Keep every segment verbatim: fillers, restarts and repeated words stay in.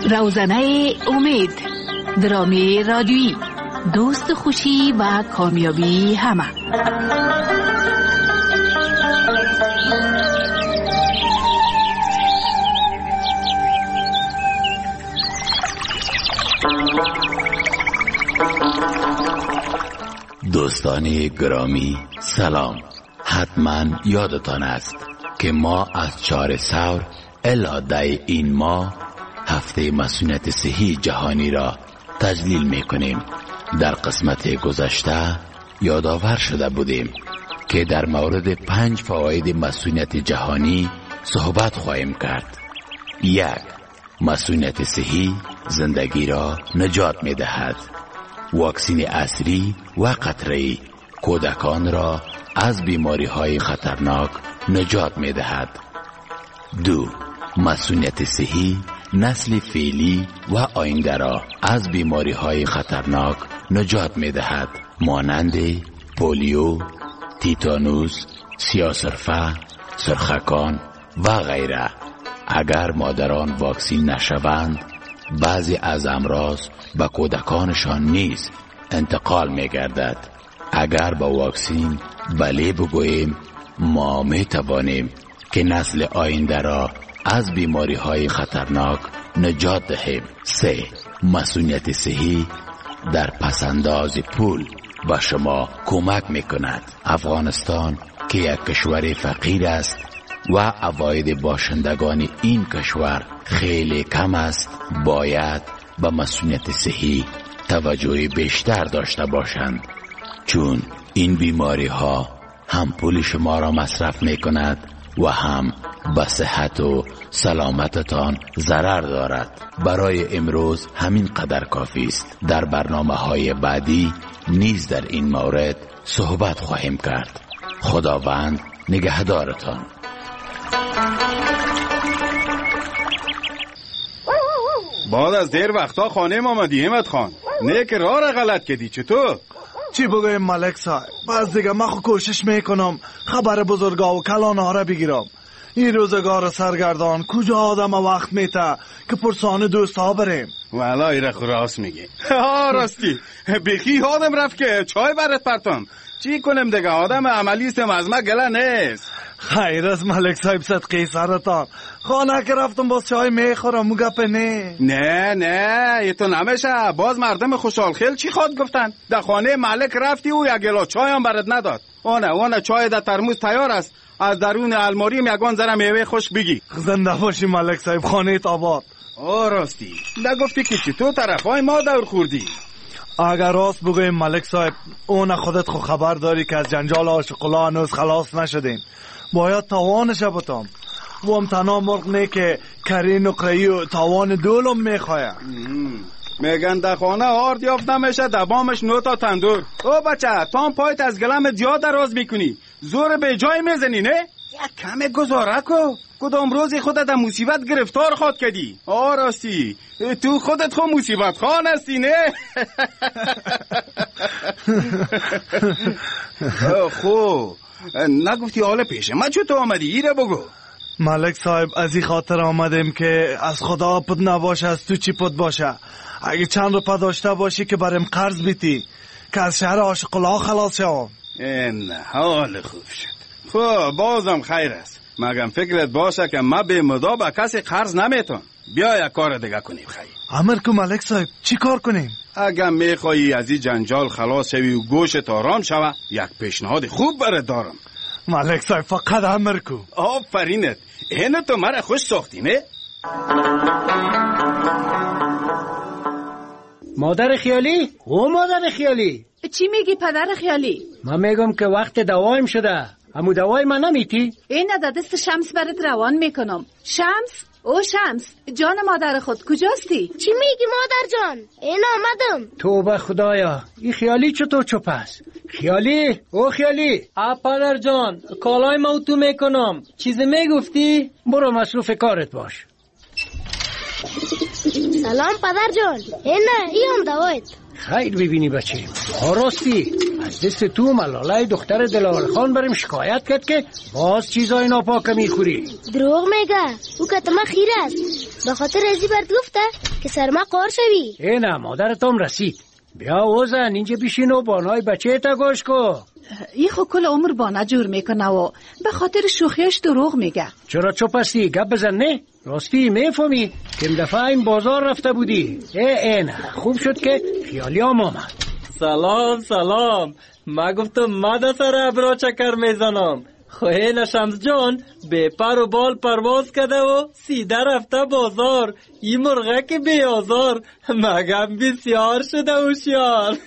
روزنه امید، درامی رادیویی، دوست خوشی و کامیابی همه. دوستان گرامی سلام. حتما یادتان است که ما از چهار سور الی ده این ماه هفته مسئولیت صحی جهانی را تجلیل می کنیم. در قسمت گذشته یادآور شده بودیم که در مورد پنج فواید مسئولیت جهانی صحبت خواهیم کرد. یک، مسئولیت صحی زندگی را نجات می دهد. واکسین عصری و قطره‌ای کودکان را از بیماری های خطرناک نجات می دهد. دو، مسئولیت صحی نسل فعلی و آینده را از بیماری های خطرناک نجات می دهد، مانند پولیو، تیتانوس، سیاه‌سرفه، سرخکان و غیره. اگر مادران واکسین نشوند، بعضی از امراض به کودکانشان نیز انتقال می گردد. اگر با واکسین بله بگوییم، ما می توانیم که نسل آینده را از بیماری های خطرناک نجات دهیم. سه، مسئولیت صحی در پسنداز پول به شما کمک می کند. افغانستان که یک کشور فقیر است و عواید باشندگان این کشور خیلی کم است، باید به مسئولیت صحی توجه بیشتر داشته باشند، چون این بیماری ها هم پول شما را مصرف می کند و هم به صحت و سلامتتان ضرر دارد. برای امروز همین قدر کافی است. در برنامه های بعدی نیز در این مورد صحبت خواهیم کرد. خداوند نگهدارتان. بعد از دیر وقتا خانه ما آمدی احمد خان. نه که راه را غلط کردی. چطور؟ چی بگویم ملک صاحب، باز دیگه من خود کوشش میکنم خبر بزرگا و کلانه ها را بگیرم. این روزگار سرگردان کجا آدم وقت میته که پرسان دوست ها بریم؟ والا ایره خود راست میگی. ها راستی بخی آدم رفت که چای برات پرتم. چی کنم دیگه، آدم عملی استم از ما گله نیست. خیر از ملک صاحب صدقه سرتان. خانه که رفتم باز چای میخورم گپ نه. نه نه یه تو نمیشه. باز مردم خوشحال خیل چی خواد گفتن؟ در خانه ملک رفتی و یک گلا چای هم برات نداد. اونه اونه چای در ترموز تیار است. از درون الماریم یگان ذره میوه خوش بگی. زنده باشی ملک صاحب، خانه آباد. آه راستی نگفتی که چی تو طرفای ما دور خوردی؟ اگر راست بگویم ملک صاحب، اون خودت خو خبر داری که از جنجال عاشق‌الله هنوز خلاص نشدیم. باید تاوانش بتام. و هم تنها مرغ نه که کری نقره‌ای و تاوان دولم میخواه. میگن در خانه آرد یافت نمیشه، در بامش نوتا تندور. او بچه تام پایت از گلم زیاد دراز میکنی، زور به جای میزنی نه؟ یک کم گذاره کو. کدام روزی خودت در مصیبت گرفتار خود کردی؟ آه راستی تو خودت خود مصیبت خان هستی نه؟ خو نگفتی حال پیشه من چطور آمدی؟ ایره بگو. ملک صاحب از این خاطر آمدیم که از خدا پد نباشه، از تو چی پد باشه. اگه چند رو پد داشته باشی که بریم قرض بیتی که از شهر عاشق‌الله خلاص شوم. این حال خوب شد. خب بازم خیر است. مگم فکرت باشه که ما به مدا به کسی قرض نمیتون. بیا یک کار دیگه کنیم. خیر امر کو ملک صاحب، چی کار کنیم؟ اگر میخوایی از این جنجال خلاص شوی و گوشت آرام شوه، یک پیشنهاد خوب برات دارم. ملک صاحب فقط امر کو. آفرینت، اینو تو مرا خوش ساختی نه؟ مادر خیالی؟ او مادر خیالی چی میگی پدر خیالی؟ من میگم که وقت دوایم شده. همو دوای من نمیتی؟ این در دست شمس برات روان میکنم. شمس؟ او شمس جان مادر خود کجاستی؟ چی میگی مادر جان؟ این آمدم. توبه خدایا، این خیالی چطور چپ است؟ خیالی؟ او خیالی؟ آ پدر جان، کالای ما تو میکنم. چیزی میگفتی؟ برو مصروف کارت باش. سلام پدر جان. این نه این هم دوایت. خیر ببینی بچه، راستی از دست تو ملاله دختر دلاور خان بریم شکایت کرد که باز چیزای ناپاک میخوری. دروغ میگه، او که تما خیر است. به خاطر ازی برد گفته که سرما قار شوی. اینا مادرتم رسید. بیا اوزن اینجا بشین و بانای بچه تا گوش کو. ای خو کل عمر بانه جور میکنه و به خاطر شوخیش دروغ میگه. چرا چوب هستی؟ گپ بزن. نه راستی میفهمی که دفعه این بازار رفته بودی. ای این خوب شد که خیالی هم آمد. سلام سلام، ما گفتم ما در سر ابرا چکر میزنم. خوهین شمس جان به پر و بال پرواز کده و سیده رفته بازار. این مرغه که بی آزار مگم بسیار شده هوشیار.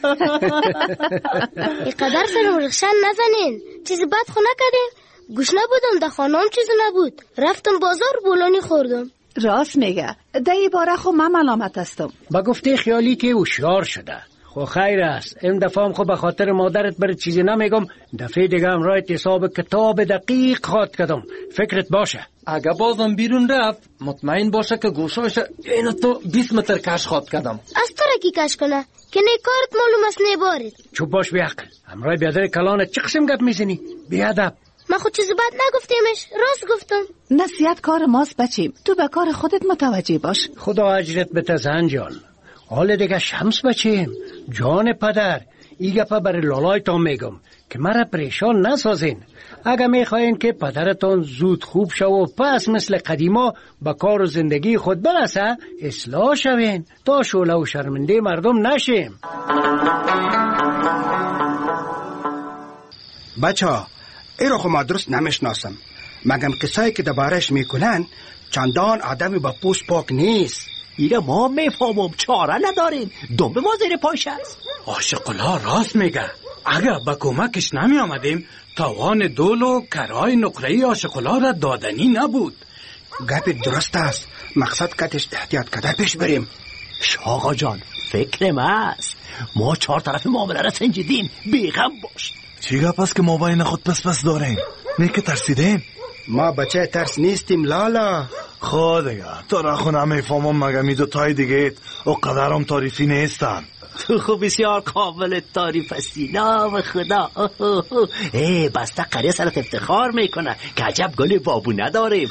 اینقدر سر مرغشن نزنین، چیزی بد خو نکردیم. گوش نبودم، در خانم چیزی نبود. رفتم بازار بولانی خوردم. راست میگه، ده ای باره خو من ملامت هستم. با گفته خیالی که هوشیار شده. خو خیر است، این دفعه هم خو به خاطر مادرت برای چیزی نمیگم. دفعه دیگه هم رایت حساب کتاب دقیق خواد کردم. فکرت باشه. اگه بازم بیرون رفت مطمئن باشه که گوشاش اینو تو بیست متر کش خواد کردم. از تو را کی کش کنه که نیکارت معلوم است نیبارید. چوب باش بی عقل. همراه بیادر کلانت چه قسم گپ میزنی؟ بی ادب. من خود چیزی بد نگفتیمش، راست گفتم. نصیحت کار ماست بچیم، تو به کار خودت متوجه باش. خدا اجرت بده زن جان. حال دیگه شمس بچیم، جان پدر، ای گپا برای لالایتان میگم که مرا پریشان نسازین. اگه میخواین که پدرتان زود خوب شو و پس مثل قدیما با کار و زندگی خود برسه، اصلاح شوین تا شوله و شرمنده مردم نشیم. بچه ها ایرو خو ما درست نمیشناسم، مگم کسایی که دربارش میکنن چندان آدمی با پوست پاک نیست. ایره ما میفهمم، چاره نداریم، دنب ما زیر پاش است. عاشق‌الله راست میگه. اگه با کمکش نمی آمدیم توان دول و کرای نقره‌ای عاشق‌الله را دادنی نبود. گپ درست است، مقصد کتش احتیاط کده پیش بریم. شاقا جان فکر ما است، ما چهار طرف معامله را سنجیدیم، بیغم باش. چی گپ است که ما بین خود پس پس داریم؟ نه که ترسیدیم؟ ما بچه ترس نیستیم لالا. خود دیگه تو را خو نمیفهمم، مگه می دو تای دیگه او قدرم تعریفی نیستن. تو خوب بسیار کامل تعریف هستی، نام خدا. ای بسته قریه سرت افتخار میکنه که عجب گلی بابو نداریم.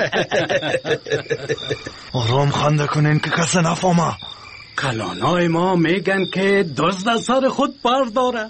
آرام خنده کنین که کس نفهمه. کلانای ما میگن که دزد از سر خود پر داره.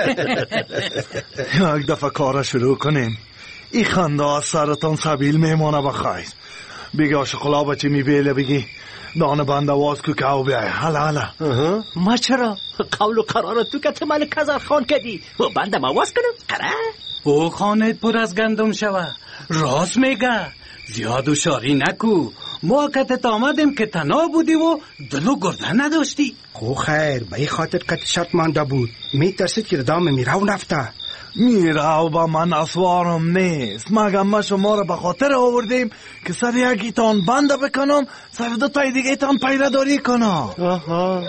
یک دفعه کار شروع کنین، ای خنده از سرتان سبیل میمانه بخیر. بگی عاشق‌الله بچه میبیله بگی دانه بند آواز کو که او بیای. حالا حالا ما چرا قول و قرار تو که ملک هزار خان کردی و بندم آواز کنم قرار او خانه پر از گندم شوه. راست میگه، زیاد و شاری نکو. ما کتت آمدیم که تنها بودی و دل و گرده نداشتی. خو خیر به این خاطر کت شرط مانده بود، میترسید که دام میراو نفته. میراو با من اسوارم نیست، مگم ما شما را به خاطر آوردیم که سر یکیتان بنده بکنم، سر دو تای دیگه تان پیدا داری کنم. آها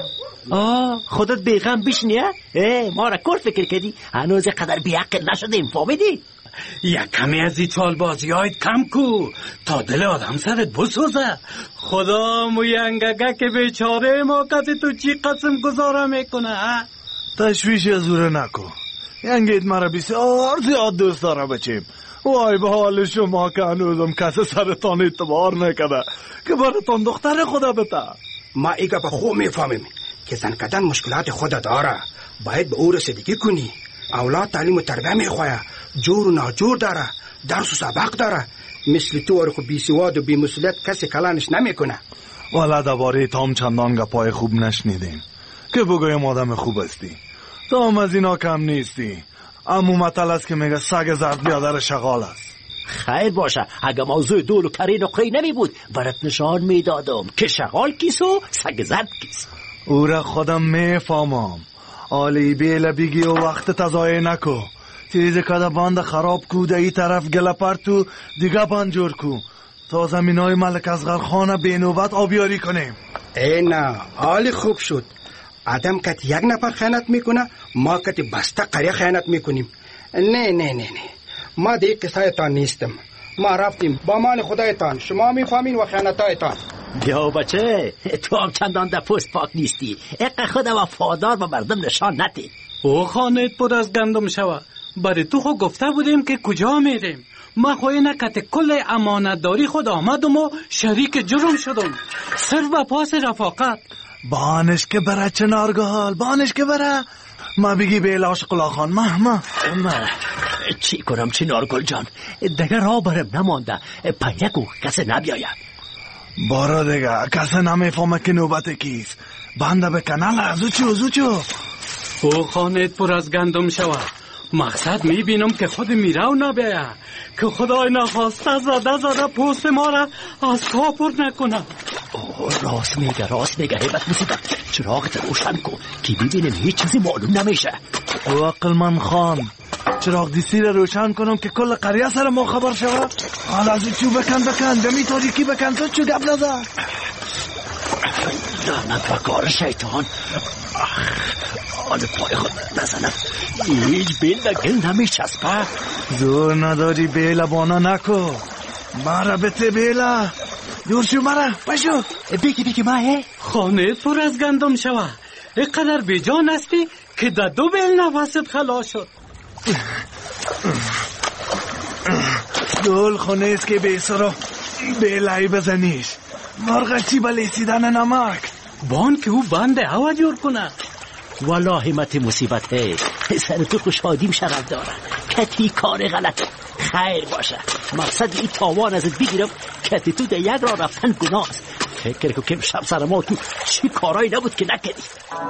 آه خودت بیغم بشنیه؟ ای ما را کل فکر کردی، هنوز قدر بیعقل نشدیم، فهمیدی؟ یک کمی از این چال بازی هایت کم کو تا دل آدم سرت بسوزه. خدا موینگگه که بیچاره ما کسی تو چی قسم گذاره میکنه. تشویش زوره نکو، ینگید مرا بسیار زیاد دوست داره بچیم. وای به حال شما که هنوزم کسی سرتان اعتبار نکده که براتان دختر خدا بته. ما ایگا به خوب میفهمیم که زن کدن مشکلات خود داره، باید به او رسیدگی کنی. اولاد تعلیم و تربیه میخواه، جور و ناجور داره، درس و سبق داره. مثل تو ورخو بی سواد و بی مسئولیت کسی کلانش نمیکنه. والا درباره تام چندان گپای خوب نشنیدیم که بگویم آدم خوب هستی. تام از اینا کم نیستی. امو مطل است که میگه سگ زرد بیادر شغال است. خیر باشه، اگه موضوع دول و کری نقری نمی بود برات نشان میدادم که شغال کیس و سگ زرد کیس. او را خودم میفهمم. آلی بیل بگی و وقت تضایع نکو. تیز کده باند خراب کو، ده ای طرف گله پرتو دیگه باند جور کو تا زمین های ملک اصغر خانه بی نوبت آبیاری کنیم. ای نه، حالی خوب شد. آدم کت یک نفر خیانت میکنه، ما کت بسته قریه خیانت میکنیم. نه نه نه نه، ما دیگه قصایتان نیستم. ما رفتیم با مان خدایتان، شما میفهمین و خیانتایتان. بیا بچه، تو هم چندان در پست پاک نیستی. اقا خود وفادار به مردم نشان ندی. او خانت پر از گندم شوه. برای تو خود گفته بودیم که کجا میریم. ما خواه نکت کل امانتداری خود آمدم و شریک جرم شدم، صرف به پاس رفاقت. بانش که بره چنارگال، بانش که بره. ما بگی بیلا شقلا خان. ما ما ما چی کنم چنارگل جان؟ دیگر را برم نمانده. پیک و کسی نبیاید. بارا دیگه کسی نمیفهمه که نوبت کیست. بنده به کنال زوچو زوچو. او خانت پر از گندم شوه. مقصد میبینم که خود میرو نبیه، که خدای نخواسته زده زده پوست ما را از کافر نکنه. اوه راست میگه راست میگه. هیبت مصیبت، چراغت روشن کن که ببینیم هیچ چیزی معلوم نمیشه. او عقل من خان، چراغ دیسی را روشن کنم که کل قریه سر ما خبر شود. حالا از چو بکن بکن دمی تاریکی بکن تو چو گب نزد. لعنت و کار شیطان. آن پای خود نزنم. هیچ بیل و گل نمیچسبه. زور نداری بیل بانا نکو. مرا بته بیلا دور شو مرا بشو. بگی بگی ماه خانه پر از گندم شوه. اینقدر بیجان هستی که در دو بیل نفست خلاص شد. دول خونه است که بیسرا بیلایی بزنیش. مرغ چی بلیسیدن نمک. بان که او بنده هوا جور کنه. والا همت مصیبت ہے. سر تو خوشحادیم شرف داره. کتی کار غلط خیر باشه. مقصد این تاوان ازت بگیرم کتی تو ده یک را رفتن گناه است. فکر که کم شب سر ما تو چی کارایی نبود که نکنی.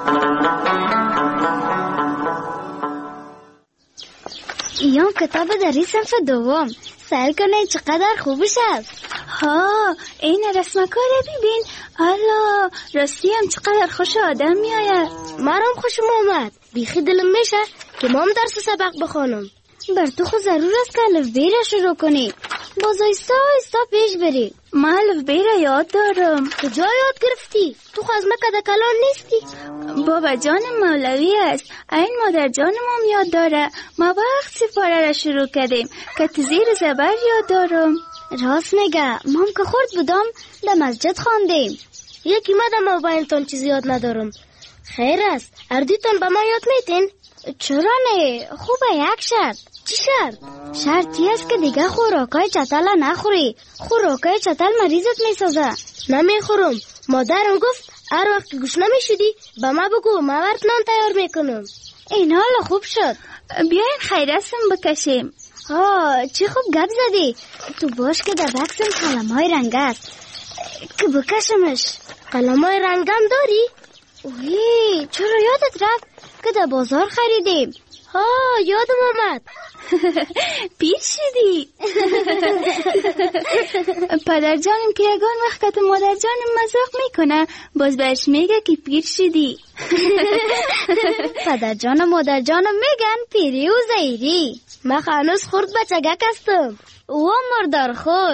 ایام کتاب دری صنف دوم. سر کنه چقدر خوبش است. ها این رسمکاره ببین. حالا راستی هم چقدر خوش آدم می آید. مرام خوشم آمد. بیخی دلم میشه که مام درس سبق بخونم. بر تو خود ضرور است که الف بی را شروع کنی. باز ایستا ایستا پیش بری. ما الف بی را یاد دارم. کجا یاد گرفتی؟ تو خود از مکه کلان نیستی؟ بابا جان مولوی است. این مادر جانم یاد داره. ما وقت سپاره را شروع کردیم که تزیر زبر یاد دارم. راست میگه. مام که خورد بودم در مسجد خواندیم. یکی ما در موبایلتون چیزی یاد ندارم. خیر است. اردیتون به ما یاد میتین؟ چرا نه؟ خوبه یک شرط. چی شرط؟ شرطی است که دیگه خوراکای چتل نخوری. خوراکای چتل مریضت میسازه. نمیخورم. مادرم گفت هر وقت گوش نمیشدی به ما بگو ما برات نان تیار میکنم. این حالا خوب شد. بیاین خیرستم بکشیم. ها چی خوب گپ زدی. تو باش که در بکسم قلمای رنگ است که بکشمش. قلمای رنگم داری؟ اوه چرا یادت رفت که در بازار خریدیم. ها یادم آمد. پیر شدی. پدر جانم که یگان وقت که مادر جانم مزاق میکنه باز بهش میگه که پیر شدی. پدر جانم مادر جانم میگن پیری و زیری. من خانوز خورد بچگک هستم. او مردار خور.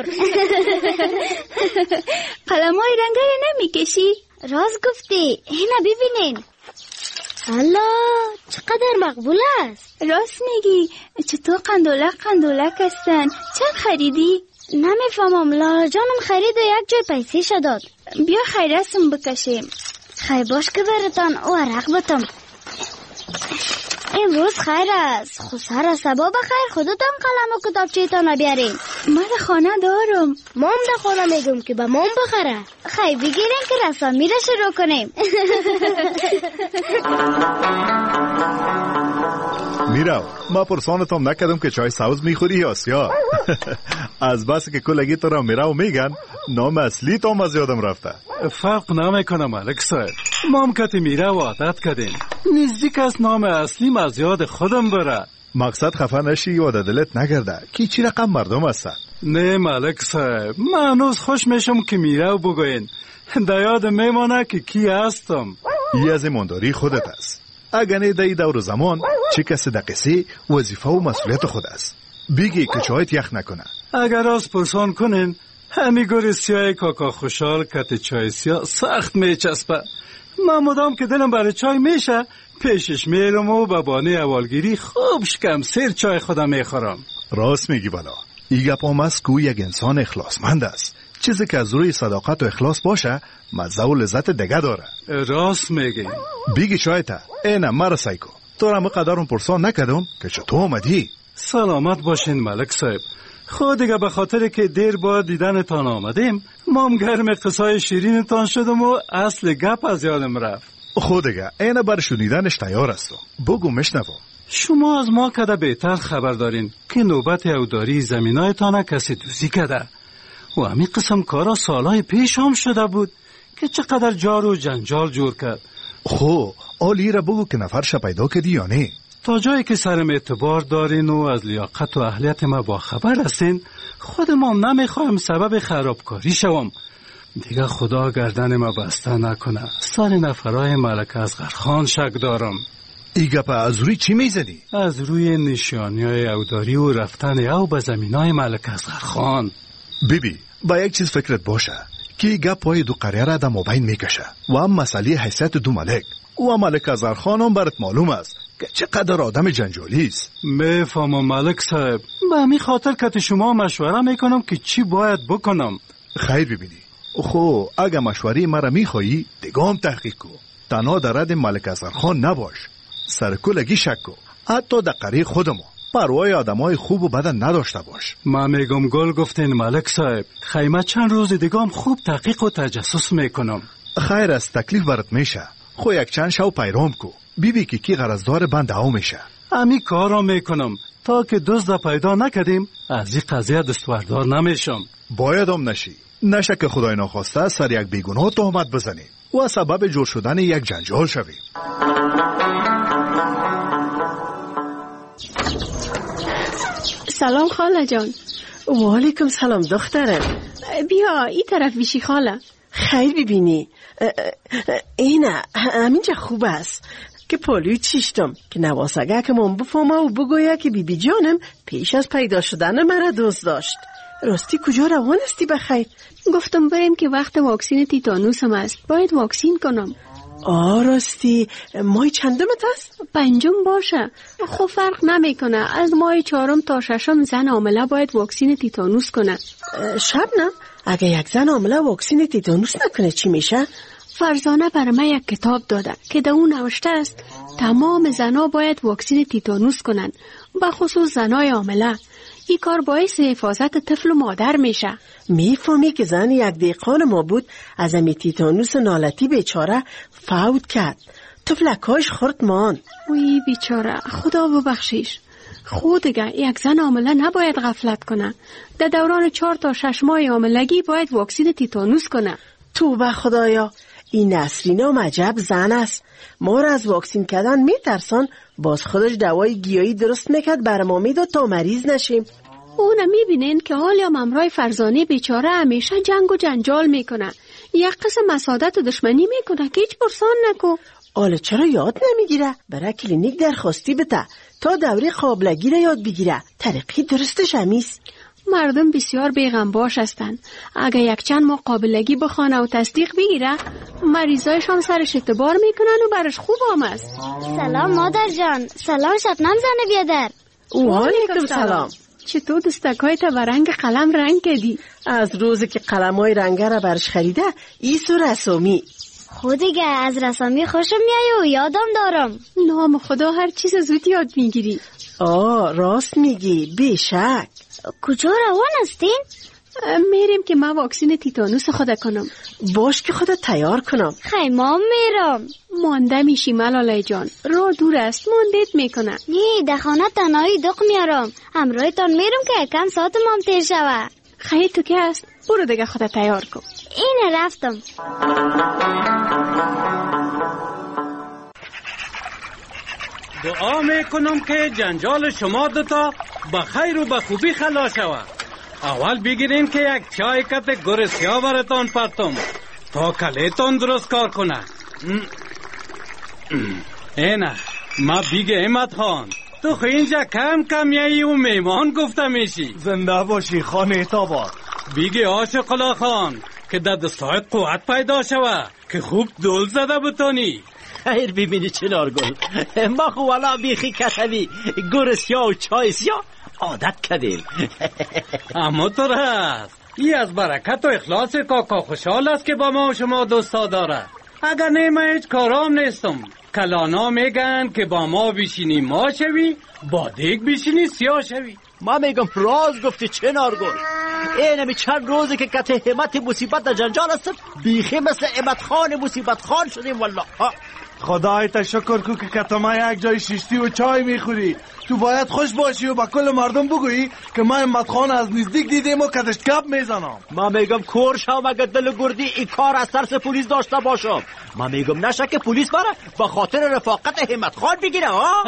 قلمای رنگای نمیکشی؟ راست گفتی. اینا ببینین. حالا چقدر مقبول است. راست میگی. چطور قندولک قندولک هستن. چند خریدی؟ نمیفهمم. لالا جانم خرید و یک جای پیسه شداد. بیا خیرستم بکشیم. خیر باش که برتان او عرق بتم. امروز خیر است. خود سر سبا بخیر. خودتان قلم و کتاب چیتان بیارین. من خانه دارم. مام در خانه میگم که به مام بخره. خیر بگیرین که رسامی را شروع کنیم. میرو ما پرسانتم نکردم که چای سبز میخوری یا سیاه. از بس که کلگی تو را میرو میگن نام اصلی تو از یادم رفته. فرق نمیکنه ملک صاحب. ما هم کتی میرو عادت کردیم. نزدیک از نام اصلیم از یاد خودم بره. مقصد خفه نشی یا دلت نگرده کی چی رقم مردم هستن. نه ملک صاحب من هنوز خوش میشم که میرو بگوین. در یاد میمانه که کی هستم. ای از ایمانداری خودت است. اگر نه در دور زمان چه کسی در قصه وظیفه و مسئولیت خود است. بگی که چایت یخ نکنه. اگر از پرسان کنین همی گوری سیاه کاکا خوشحال کت چای سیاه سخت میچسبه. من مدام که دلم برای چای میشه پیشش میرم و به بانه اولگیری خوب شکم سیر چای خودم میخورم. راست میگی بالا. ای گپ هم است که یک انسان اخلاصمند است. چیزی که از روی صداقت و اخلاص باشه مزه و لذت دیگه داره. راست میگی. بیگی شایتا اینا مرا سایکو تو را مقدارم پرسان نکردم که چطور آمدی؟ سلامت باشین ملک صاحب. خود دیگه به خاطر که دیر با دیدنتان آمدیم مام گرم قصای شیرینتان شدم و اصل گپ از یادم رفت. خود دیگه اینا بر شنیدنش تیار هستم. بگو مشنوم. شما از ما کده بهتر خبر دارین که نوبت اوداری زمینایتان کسی دوزی کده و همین قسم کارا سالهای پیش هم شده بود که چقدر جار و جنجال جور کرد. خو آلی را بگو که نفرش پیدا کردی یا نه؟ تا جایی که سرم اعتبار دارین و از لیاقت و اهلیت ما با خبر هستین خود ما نمیخوایم سبب خرابکاری شوم. دیگه خدا گردن ما بسته نکنه سر نفرای ملک اصغر خان شک دارم. ایگه پا از روی چی میزدی؟ از روی نشانی های اوداری و رفتن او به زمین های ملک اصغر خان. بیبی با یک چیز فکرت باشه که ایگه پای دو قریه را در مابین میکشه و هم مسئله حیثیت دو ملک و ملک اصغر خان هم برات معلوم است که چقدر آدم جنجالی است. میفهمم ملک صاحب. به همین خاطر که شما مشوره میکنم که چی باید بکنم. خیر ببینی خو اگه مشوری مرا میخوایی دیگه تحقیق کو. تنها در رد ملک اصغر خان نباش. سرکولگی شک کو. حتی در قریه خودمو پروای آدمای خوب و بدن نداشته باش. ما میگم گل گفتین ملک صاحب. خیمه چند روز دیگه هم خوب تحقیق و تجسس میکنم. خیر از تکلیف برات میشه. خو یک چند شو پیرام کو. بیبی که کی غرضدار بند او میشه. امی کارا میکنم تا که دزد پیدا نکردیم از این قضیه دستوردار نمیشم. بایدم نشی. نشه که خدای ناخواسته سر یک بیگناه تهمت بزنی و سبب جور شدن یک جنجال شوی. سلام خاله جان. و علیکم سلام دخترم. بیا این طرف بیشی خاله. خیر ببینی اینه همینجا خوب است که پالیو چیشتم که نواسگه که من بفهمه و بگویه که بی بی جانم پیش از پیدا شدن مرا دوست داشت. راستی کجا روان استی بخیر؟ گفتم بریم که وقت واکسین تیتانوس هم است، باید واکسین کنم. آه راستی ماه چندمت است؟ پنجم باشه. خب فرق نمیکنه، از ماه چهارم تا ششم زن حامله باید واکسین تیتانوس کنه. شبنم اگه یک زن حامله واکسین تیتانوس نکنه چی میشه؟ فرزانه برای من یک کتاب داده که در اون نوشته است تمام زنها باید واکسین تیتانوس کنن، به خصوص زنای حامله. این کار باعث حفاظت طفل و مادر میشه. میفهمی که زن یک دیقان ما بود از امی تیتانوس نالتی بیچاره فوت کرد. طفلکاش خورد مان. وی بیچاره، خدا ببخشیش. خود دیگه یک زن حامله نباید غفلت کنه. در دوران چهار تا شش ماه حاملگی باید واکسین تیتانوس کنه. توبه خدایا، این نسرین هم عجب زن است. ما را از واکسین کردن میترسان، باز خودش دوای گیاهی درست میکرد بر ما میداد تا مریض نشیم. اونم میبینین که حال یا ممرای فرزانه بیچاره همیشه جنگ و جنجال میکنه، یک قسم مسادت و دشمنی میکنه که هیچ پرسان نکو. آله چرا یاد نمیگیره؟ برای کلینیک درخواستی بده تا دوره قابلگی را یاد بگیره. طریقی درستش همیست. مردم بسیار بیغم باش هستن. اگه یک چند ماه قابلگی بخوانه و تصدیق بگیره، مریضایش هم سرش اعتبار میکنن و برش خوب هم است. سلام مادر جان. سلام شبنم زن بیادر. و علیکم سلام. چطور دستکای تا برنگ قلم رنگ کردی؟ از روزی که قلمای رنگه را برش خریده ایسو رسامی. خود دیگه از رسامی خوشم میای و یادم دارم. نام خدا هر چیز زود یاد میگیری. آه راست میگی، بیشک. کجا روان هستین؟ میریم که من واکسین تیتانوس خود کنم. باش که خودت تیار کنم. خیمام میرم. مانده میشی ملاله جان، راه دور است، ماندت میکنه. نه در خانه تنهایی دق میارم، همراهتان میرم که یکم ساعت مام تیر شوه. خیلی تو که هست، برو دیگه خودت تیار کن. اینه رفتم. دعا میکنم که جنجال شما دوتا بخیر و بخوبی خلاص شود. اول بگیرین که یک چای کت گرسیا براتان پرتم تا کلیتان درست کار کنه. اینه ما بیگه احمد خان، تو خو اینجا کم کم یایی و میمان گفته میشی. زنده باشی خان اعتبار. بیگه عاشق الله خان که در دستایت قوت پیدا شود که خوب دل زده بتانی. خیر ببینی چنار گل، ما خو والا بیخی کتوی گرسیا و چای سیا عادت کردیم. اما تو هست ای از برکت و اخلاص کاکا خوشحال است که با ما و شما دوستا داره. اگر نه من هیچ کارام نیستم. کلانا میگن که با ما بیشینی ما شوی، با دیگ بیشینی سیاه شوی. ما میگم راز گفتی چه نارگل. این همی چند روزه که کت همت مصیبت در جنجال هستم، بیخی مثل امت خان مصیبت خان شدیم والله. خدای تشکر کو که کتما یک جای شیشتی و چای میخوری. تو باید خوش باشی و با کل مردم بگویی که ما امت خان از نزدیک دیدیم و کتش کپ میزنم. ما میگم کورشم اگر دل گردی این کار از ترس پلیس داشته باشم. ما میگم نشه که پلیس بره با خاطر رفاقت همت خان بگیره. ها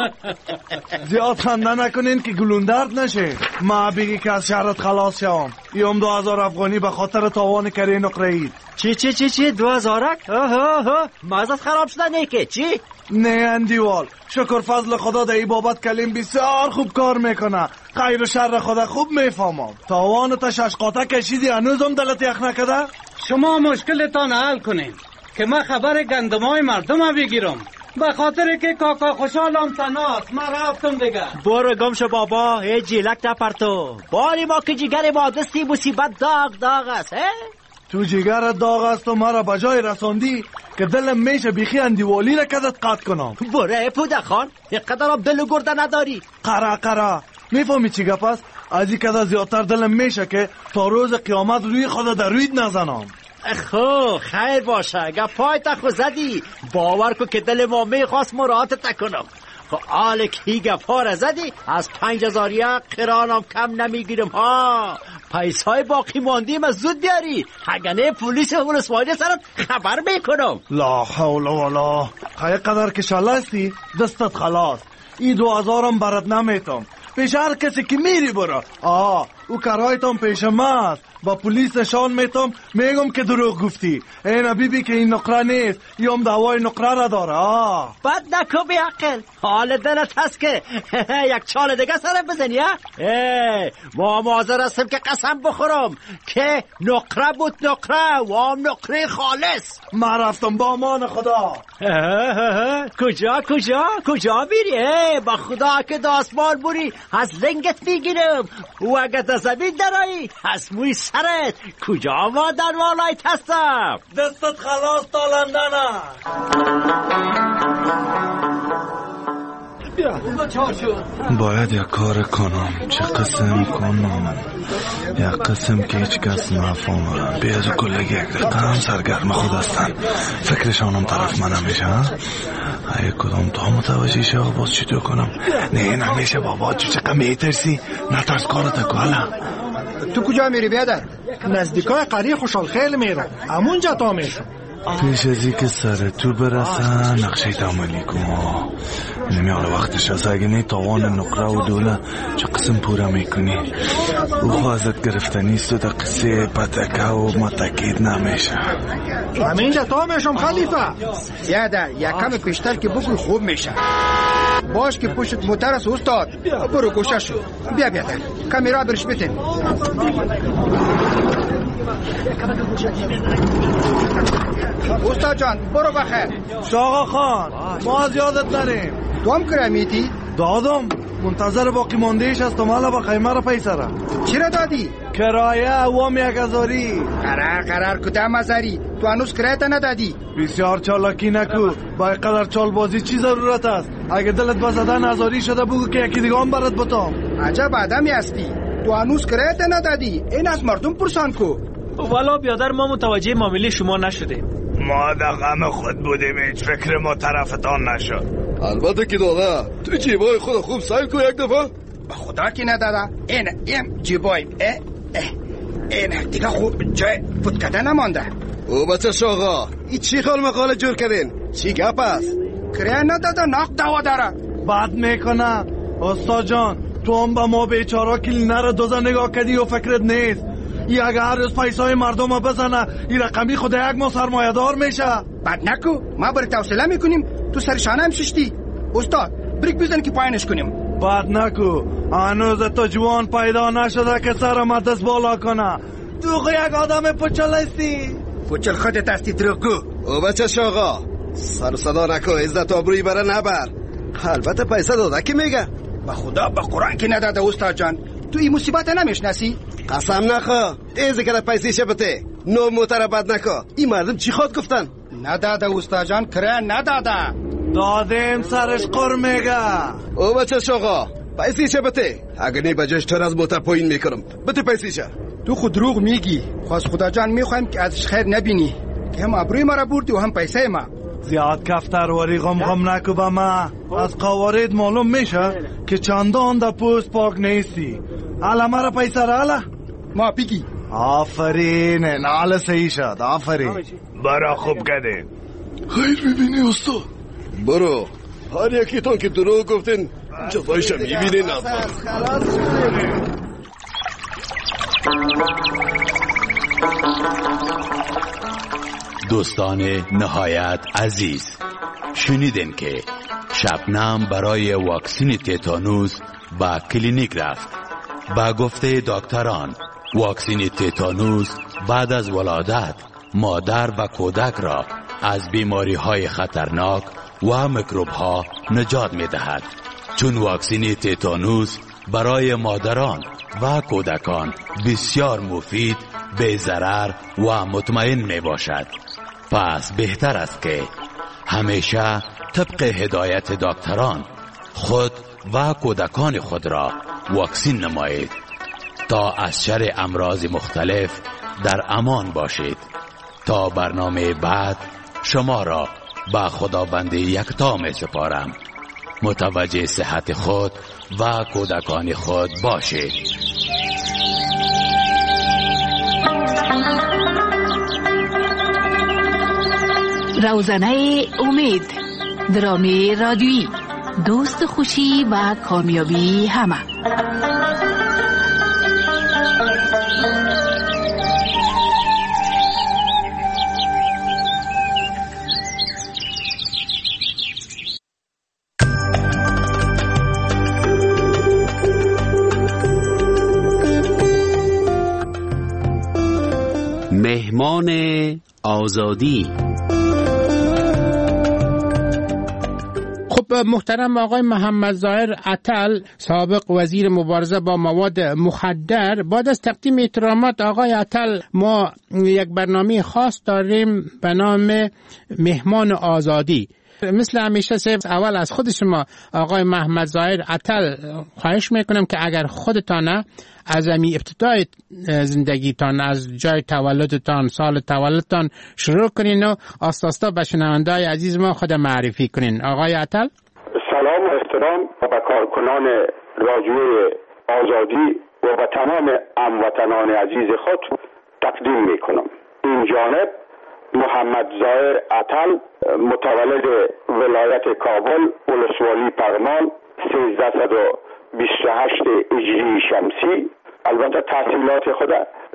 زیاد خنده نکنین که گلوندرد نشه. ما بگی که از شهرت خلاص شوم. یم دو هزار افغانی به خاطر تاوان کره نقره‌ای. چی چی چی چی دو هزارک؟ آها ها مازت خراب شده نه که چی؟ نه اندیوال، شکر فضل خدا در ای بابت کلیم بسیار خوب کار میکنه. خیر و شر خدا خوب میفهمم. تاوان تا شش قاطع کشیدی هنوزم دلت یخ نکده؟ شما مشکلتان حل کنین که من خبر گندمای مردم بگیرم. به خاطر که کاکا خوشحالم تناست. من رفتم دیگه. برو گمشو بابا. ای جیلک نپرتو. باری ما که جگر ما دستی مصیبت داغ داغ است. تو جگر داغ است و مرا بجای رساندی که دلم میشه بیخی اندیوالی را کدت قطع کنم. بره پوده خان اینقدر هم دل و گرده نداری. قرا قرا میفهمی چی گپ است؟ از این کده زیادتر دلم میشه که تا روز قیامت روی خود در روید نزنم. خو خیر باشه. اگه پای تا خو زدی باور کو که دل ما میخواست مرات تکنم. خب آل کی گپا را زدی از پنج هزار یک قرانم کم نمیگیرم. ها پیسای باقی ماندیم از زود بیاری. اگه پلیس ولسوالی سرت خبر میکنم. لا حول ولا. خیلی قدر که شلستی دستت خلاص. ای دو هزارم برات نمیتم. پیش هر کسی که میری برا. آه او کرایتم پیش ماست. با پلیس نشان میتم میگم که دروغ گفتی. این بیبی که این نقره نیست یم دعوای نقره را داره. آه بد نکو بی عقل. حال دلت هست که یک چال دیگه سرم بزنی. ای ما معذر هستم که قسم بخورم که نقره بود نقره و هم نقره خالص. من رفتم با امان خدا. کجا کجا کجا بیری؟ با خدا که داسمان بوری از لنگت میگیرم و اگر در زمین درایی از موی سرت کجا ما در والایت هستم. دستت خلاص تا لندنه. باید یک کار کنم. چه قسم کنم؟ یک قسم که هیچ کس نفهمه. بیازو کلگی یک دقیقه هم سرگرم خود هستن. فکرشانم طرف من نمیشه. ای کدام تا متوجه شه باز چی تو کنم؟ نه نمیشه بابا. چو چقدر میترسی نترس کارتا که حالا. تو کجا میری بیادر؟ نزدیکای قریه خوشحال خیل میرم. همونجا تا میشم. پیش از این که سر تو برسن نقشه تعملی کن. نمیاره وقتش از اگه نی تاوان نقره و دوله چه قسم پورا میکنی. او خوازت گرفتنیست و در قصه پتکه و متکید نمیشه. همینجا تا میشم خلیفه. بیادر یک کم پیشتر که بگوی خوب میشه. باش که پشت موتر است استاد. برو گوشه شو. بیا بیادر کامیرا برش بتین. استاد جان برو بخیر. شاقا خان ما از یادت نریم. تو هم کرمیتی؟ دادم. منتظر باقی ماندهش است و مالا با خیمه را پیسره. چی را دادی؟ کرایه اوام یک هزاری. قرار قرار کدام هزاری؟ تو هنوز کرایه ندادی؟ بسیار چالاکی نکو. با قدر چال بازی چی ضرورت است؟ اگه دلت بزدن هزاری شده بگو که یکی دیگه هم برات بتام. عجب آدمی هستی. تو هنوز کرایه ندادی. این از مردم پرسان کو. والا بیادر ما متوجه معامله شما نشده. ما در غم خود بودیم هیچ فکر ما طرفتان نشد. البته که داده تو جیبای خود خوب سایل کو یک دفعه. به خدا که نداده. این این جیبای اه اه این دیگه خوب جای فوت کردن نمانده. او بچه شاغا این چی خال مقاله جور کردین؟ چی گپ است؟ کرایه نداده ناق دعوا داره. بد میکنه. استاد جان تو هم با ما بیچارا کلینه را دوزه نگاه کردی و فکرت نیست. ای اگه هر روز پیسای مردم ها بزنه ای رقمی خود یک ما سرمایه دار میشه. بد نکو. ما برای توصله میکنیم تو سرشانه هم ششتی. استاد بریک بزن که پایینش کنیم. بد نکو. هنوز تو جوان پیدا نشده که سرم دست بالا کنه. تو خو یک آدم پچل هستی. پچل خودت هستی دروگو. او بچه شاغا سر صدا نکو. عزت آبروی بره نبر. البته پیسه داده کی میگه؟ به خدا به قرآن که نداده استاد جان. تو این مصیبت نمیشناسی؟ قسم نخوا تیزی که پیسیشه بته نو موتر بد نکا. این مردم چی خواد گفتن؟ نداده استاد جان، کره نداده. دادیم سرش قر میگه. او بچه شاقا پیسیشه بته. اگر نی بجاش تر از موتر پایین میکنم. بته پیسیشه. تو خود دروغ میگی. خواست خدا جان میخوایم که ازش خیر نبینی، که هم ابروی ما را بردی و هم پیسه ما. زیاد کفتر واری غم غم نکو با ما. از قوارید معلوم میشه که چندان دا پوست پاک نیستی. حالا مرا پیسه را حالا ما بگی. آفرین نال صحیح شد. آفرین برا خوب کده. خیر ببینی استاد. برو هر یکیتون که دروغ گفتین جزایش میبینین. خلاص شدیم. دوستان نهایت عزیز، شنیدین که شبنم برای واکسین تتانوس با کلینیک رفت. با گفته دکتران واکسین تتانوس بعد از ولادت مادر و کودک را از بیماری های خطرناک و میکروب ها نجات می دهد، چون واکسین تتانوس برای مادران و کودکان بسیار مفید، بی ضرر و مطمئن می باشد. پس بهتر است که همیشه طبق هدایت دکتران خود و کودکان خود را واکسین نمایید تا از شر امراض مختلف در امان باشید. تا برنامه بعد شما را به خداوند یکتا می سپارم. متوجه صحت خود و کودکان خود باشید. روزنه امید، درامی رادیویی، دوست خوشی و کامیابی همه. مهمان آزادی. خب محترم آقای محمد ظاهر عطل، سابق وزیر مبارزه با مواد مخدر، بعد از تقدیم احترامات آقای عطل، ما یک برنامه خاص داریم به نام مهمان آزادی. مثل همیشه سیف اول از خود شما آقای محمد ظاهر عطل خواهش میکنم که اگر خودتان از امی ابتدای زندگیتان، از جای تولدتان، سال تولدتان شروع کنین و آستا آستا به شنونده‌های عزیز ما خود معرفی کنین. آقای عطل. سلام و احترام به کارکنان رادیوی آزادی و به تمام هموطنان عزیز خود تقدیم میکنم. این جانب محمد ظاهر عطل، متولد ولایت کابل، ولسوالی پغمان، سیزده و بیست و هشت هجری شمسی. البته تحصیلات خود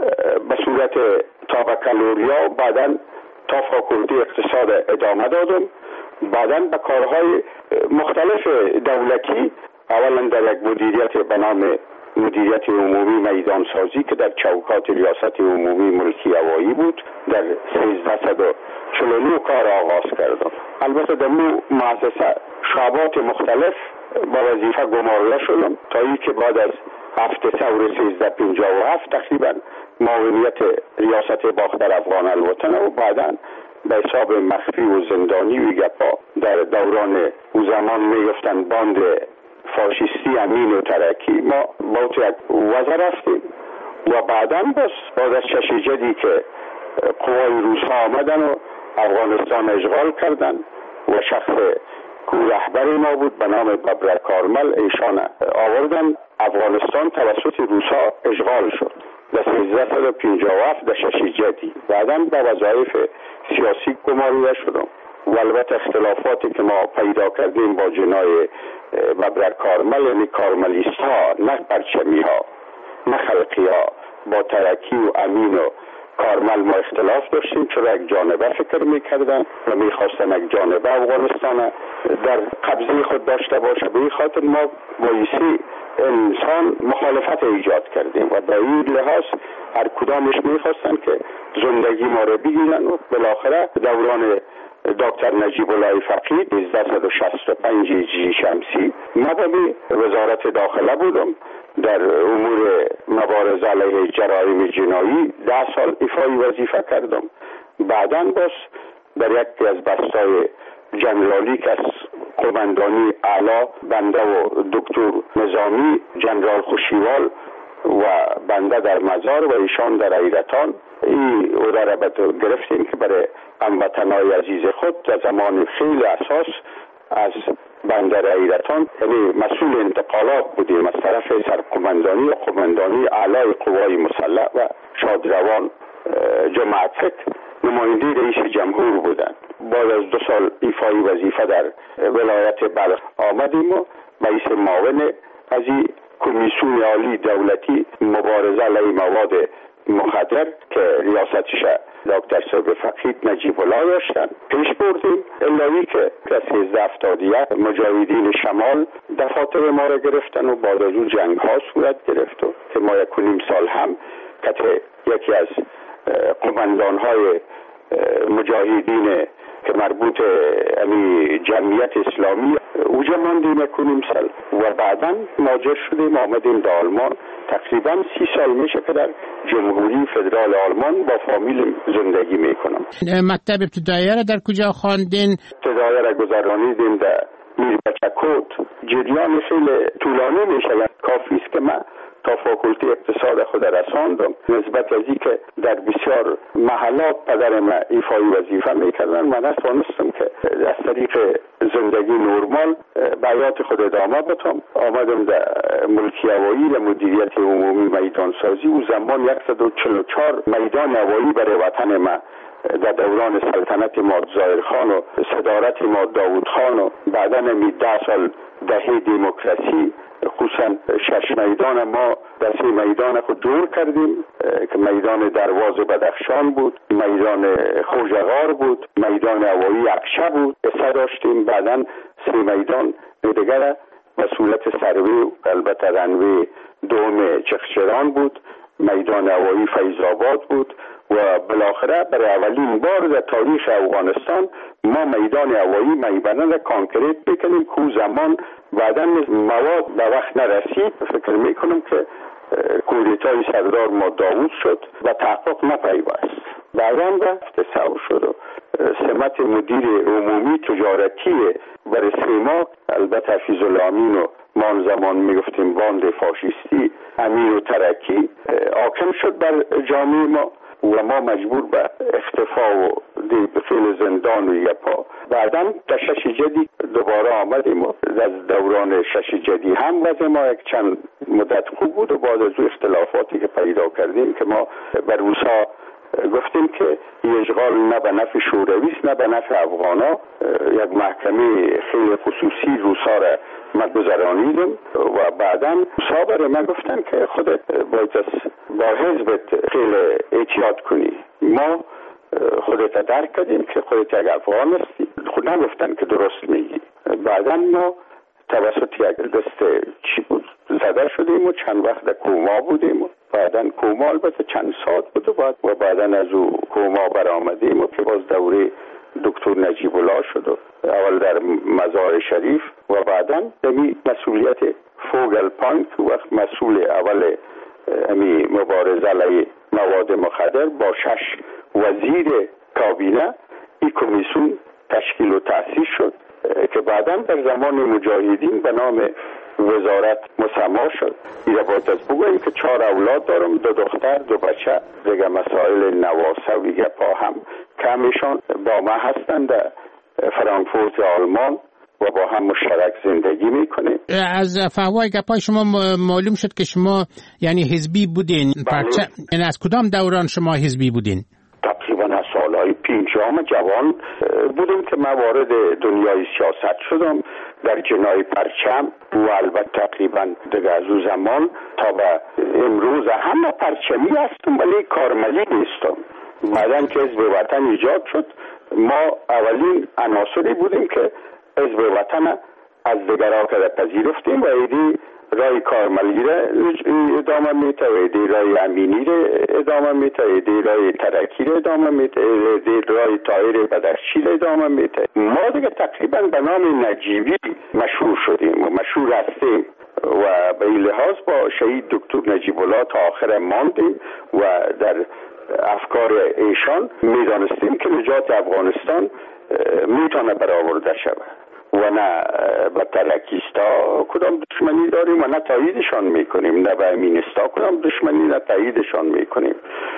به صورت تا بکالوریا، بعداً تا فاکولته اقتصاد ادامه دادم. بعداً به کارهای مختلف دولتی، اولا در یک مدیریت به نام مدیریت عمومی میدان سازی که در چوکات ریاست عمومی ملکی هوایی بود، در سیزده و چهل و نه کار آغاز کردم. البته در مو مؤسسه شعبات مختلف با وظیفه گمارده شدم تا ای که بعد از هفته ثور سیزده پنجاه و هفت تقریبا معاونیت ریاست باختر افغان الوطن و بعدا به حساب مخفی و زندانی و گپا در دوران او زمان میگفتن باند فاشیستی امین و ترکی ما با یک وزر رفتیم و بعدا بس بعد از چشیجدی که قوای روس ها آمدن و افغانستان اشغال کردن و شخص که رهبر ما بود به نام ببرک کارمل، ایشان آوردن افغانستان توسط روس ها اشغال شد در سیزده و پنجاه و هفت در ششیجدی. بعدا با وظایف سیاسی گماریده شدم و البته اختلافاتی که ما پیدا کردیم با جنای ببرک کارمل، یعنی کارملیست ها، نه پرچمی ها، نه خلقی ها، با ترکی و امین و کارمل ما اختلاف داشتیم، چرا یک جانبه فکر میکردن و میخواستن یک جانبه افغانستان در قبضه خود داشته باشه. به این خاطر ما بایستی انسان مخالفت ایجاد کردیم و به این لحاظ هر کدامش میخواستن که زندگی ما رو بگیرن و بالاخره دوران دکتر نجیب الله فقید سیزده و شصت و پنج هجری شمسی من به وزارت داخله بودم در امور مبارزه علیه جرایم جنایی ده سال ایفای وظیفه کردم. بعداً باز در یکی از بستای جنرالی که از قماندانی اعلی بنده و دکتر نظامی جنرال خوشیوال و بنده در مزار و ایشان در ایرتان این عهده را گرفتیم که برای هموطنان عزیز خود در زمان خیلی اساس از بندر ایرتان یعنی مسئول انتقالات بودیم از طرف سرقماندانی و قماندانی اعلی قوای مسلح و شادروان جماعت فکر نماینده رئیس جمهور بودند. بعد از دو سال ایفای وظیفه در ولایت بلخ آمدیم و رئیس معاون از این کمیسیون عالی دولتی مبارزه علیه مواد مخدر که ریاستش دکتر صاحب فقید نجیب الله داشتن پیش بردیم. الهی که سیزده هفتاد و یک مجاهدین شمال دفاتر ما را گرفتن و بعد از اون جنگ ها صورت گرفت و که ما یک و نیم سال هم که یکی از قماندان های مجاهدین که مربوط امی جمعیت اسلامی اوجا ماندیم یک و نیم سال و بعدا مهاجر شدیم آمدیم در آلمان. تقریبا سی سال میشه که در جمهوری فدرال آلمان با فامیل زندگی میکنم. مکتب ابتدایی را در کجا خواندین؟ ابتدایی را گذراندیم در میر بچکوت. جریان خیلی طولانی میشه. کافی است که من تا فاکولته اقتصاد خود رساندم. نسبت از این که در بسیار محلات پدر من ایفای وظیفه میکردن من نتوانستم که از طریق زندگی نرمال بیات خود ادامه بدم. آمدم در ملکی هوایی در مدیریت عمومی میدان سازی. او زمان صد و چهل و چهار میدان هوایی برای وطن من در دوران سلطنت ماد ظاهر خان و صدارت ماد داود خان و بعدا می ده سال دهه دموکراسی خصوصا شش میدان ما در سه میدان خود دور کردیم که میدان درواز بدخشان بود، میدان خوجغار بود، میدان هوایی اقشه بود سه داشتیم. بعدا سه میدان دیگر مسئولیت سروی البته رنوی دوم چخچران بود، میدان هوایی فیض‌آباد بود و بالاخره برای اولین بار در تاریخ افغانستان ما میدان هوایی میبنه را کانکریت بکنیم که زمان بعدا مواد به وقت نرسید. فکر میکنم که کودتای سردار ما داوود شد و تحقق نپیوست. بعدا رفت سو شد و سمت مدیر عمومی تجارتی برای سیما البته حفیظ الله امین و ما آن زمان میگفتیم باند فاشیستی امیر و ترکی حاکم شد بر جامعه ما و ما مجبور به اختفا و خیلی زندان و یپا. بعدا در شش جدی دوباره آمدیم و از دوران شش جدی هم وضع ما یک چند مدت خوب بود و بعد از او اختلافاتی که پیدا کردیم که ما بر روسا گفتیم که اشغال نه به نفع شورویست نه به نفع افغانا. یک محکمه خیلی خصوصی روسا را ما گذرانیدم و بعدا روسا برای من گفتن که خودت باید با حزبت خیلی احتیاط کنی. ما خودت درک کردیم که خودت یک افغان هستی. خود نگفتن که درست میگی. بعدا ما توسط یک دست چی بود زده شدیم و چند وقت در کوما بودیم و بعدا کوما البته چند ساعت بود و بعد و بعدا از او کوما برآمدیم و که باز دوره دکتر نجیب الله شد و اول در مزار شریف و بعدا دمی مسئولیت فوگل پانک وقت مسئول اول امی مبارزه علیه مواد مخدر با شش وزیر کابینه این کمیسیون تشکیل و تأسیس شد که بعدا در زمان مجاهدین به نام وزارت مسما شد. ایره باید از بگویم که چهار اولاد دارم، دو دختر دو بچه دیگه. مسائل نواسه و گپا هم کمیشان با ما هستند در فرانکفورت آلمان و با هم مشترک زندگی میکنیم. از فهوای گپای شما معلوم شد که شما یعنی حزبی بودین. بله. یعنی از کدام دوران شما حزبی بودین؟ تقریبا از سالهای پنجم جوان بودم که من وارد دنیای سیاست شدم در جنای پرچم و البته تقریبا دیگه از اون زمان تا به امروز همه پرچمی هستم ولی کارملی نیستم. بعدن که حزب وطن ایجاد شد ما اولین عناصری بودیم که حزب وطن از دیگرها که پذیرفتیم و ایدی رای کارملی را ادامه میته و ایدی رای امینی را ادامه میته ایدی رای ترکی را ادامه میته ایدی رای طاهر بدخشی را ادامه میته. ما دیگه تقریبا به نام نجیبی مشهور شدیم و مشهور هستیم و به این لحاظ با شهید دکتر نجیب الله تا آخر ماندیم و در افکار ایشان میدانستیم که نجات افغانستان میتونه برآورده شود و نه به ترکیستا کدام دشمنی داریم و نه تاییدشان میکنیم، نه به امینستا کدام دشمنی نه تاییدشان میکنیم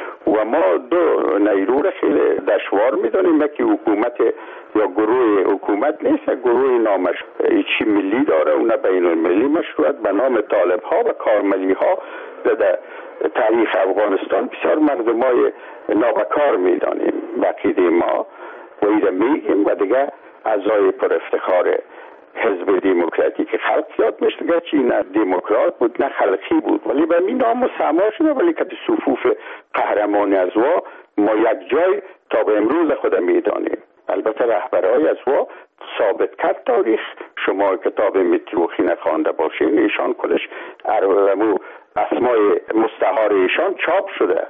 و ما دو نیرو را خیلی دشوار میدانیم. یکی حکومت یا گروه حکومت نیست، گروه نامش چی ملی داره و نه بین المللی مشروعیت به نام طالب ها و کارملی ها در تاریخ افغانستان بسیار مردمای نابکار میدانیم. عقیده ما و ایره میگیم و دیگه اعضای پر افتخار حزب دموکراتیک خلق یاد میشه که چی نه دموکرات بود نه خلقی بود، ولی به این نام سما شده، ولی که صفوف قهرمان از وا ما یک جای تا به امروز خود میدانیم. البته رهبرای از وا ثابت کرد تاریخ، شما کتاب متروخی نخوانده باشین، ایشان کلش ارمو اسمای مستعار ایشان چاپ شده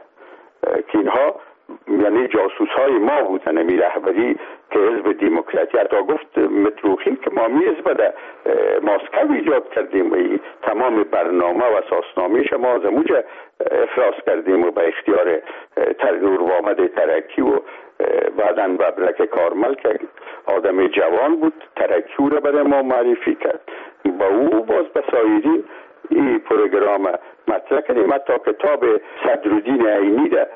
که اینها یعنی جاسوس های ما بودن. می رهبری که حزب دموکراتی حتی گفت متروخی که ما می حزب ماسکو ایجاد کردیم و تمام برنامه و اساسنامه ما از موجه افراز کردیم و به اختیار نور وامد ترکی و بعداً ببرک کارمل که آدم جوان بود ترکی رو برای ما معرفی کرد. با او باز بسایرین این پروگرام مطرح کردیم. حتی کتاب صدرالدین عینی ده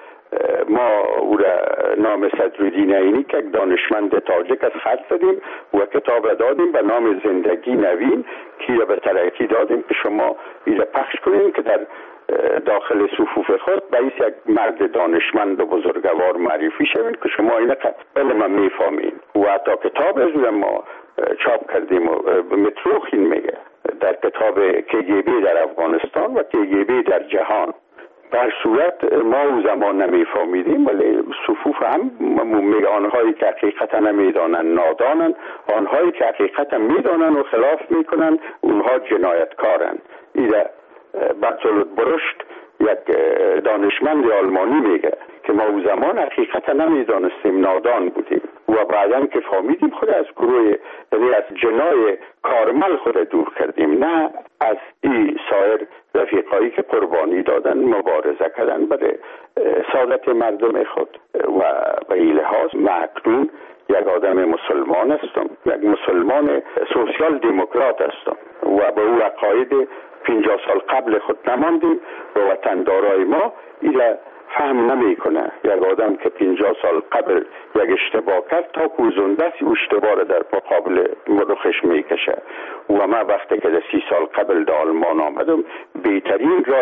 ما او را نام صدرالدین عینی که دانشمند تاجیک از خط زدیم و کتاب را دادیم به نام زندگی نوین که را به ترکی دادیم که شما این را پخش کنیم که در داخل صفوف خود باید یک مرد دانشمند و بزرگوار معرفی شوید که شما این علم میفهمین. و حتی کتاب از ما چاپ کردیم و متروخ این میگه در کتاب کی جی بی در افغانستان و کی جی بی در جهان. در صورت ما اون زمان نمیفهمیدیم، ولی صفوف هم میگه آنهایی که حقیقتا نمیدانن نادانن، آنهایی که حقیقتا میدانن و خلاف میکنن اونها جنایتکارن. ایده برتولد برشت یک دانشمند آلمانی میگه که ما اون زمان حقیقتا نمیدانستیم نادان بودیم و بعداً که فهمیدیم خود از گروه یعنی از جنای کارمل خود دور کردیم، نه از این سایر رفیقایی که قربانی دادن مبارزه کردن برای سعادت مردم خود. و به این لحاظ مکنون یک آدم مسلمان هستم، یک مسلمان سوسیال دموکرات هستم و به او عقاید پنجاه سال قبل خود نماندیم و وطندارای ما ایره فهم نمی کنه. یک آدم که پنجاه سال قبل یک اشتباه کرد تا کوزونده سی اشتباه را در مقابل مروخش می کشه. و من وقتی که در سی سال قبل در آلمان آمدم بهترین راه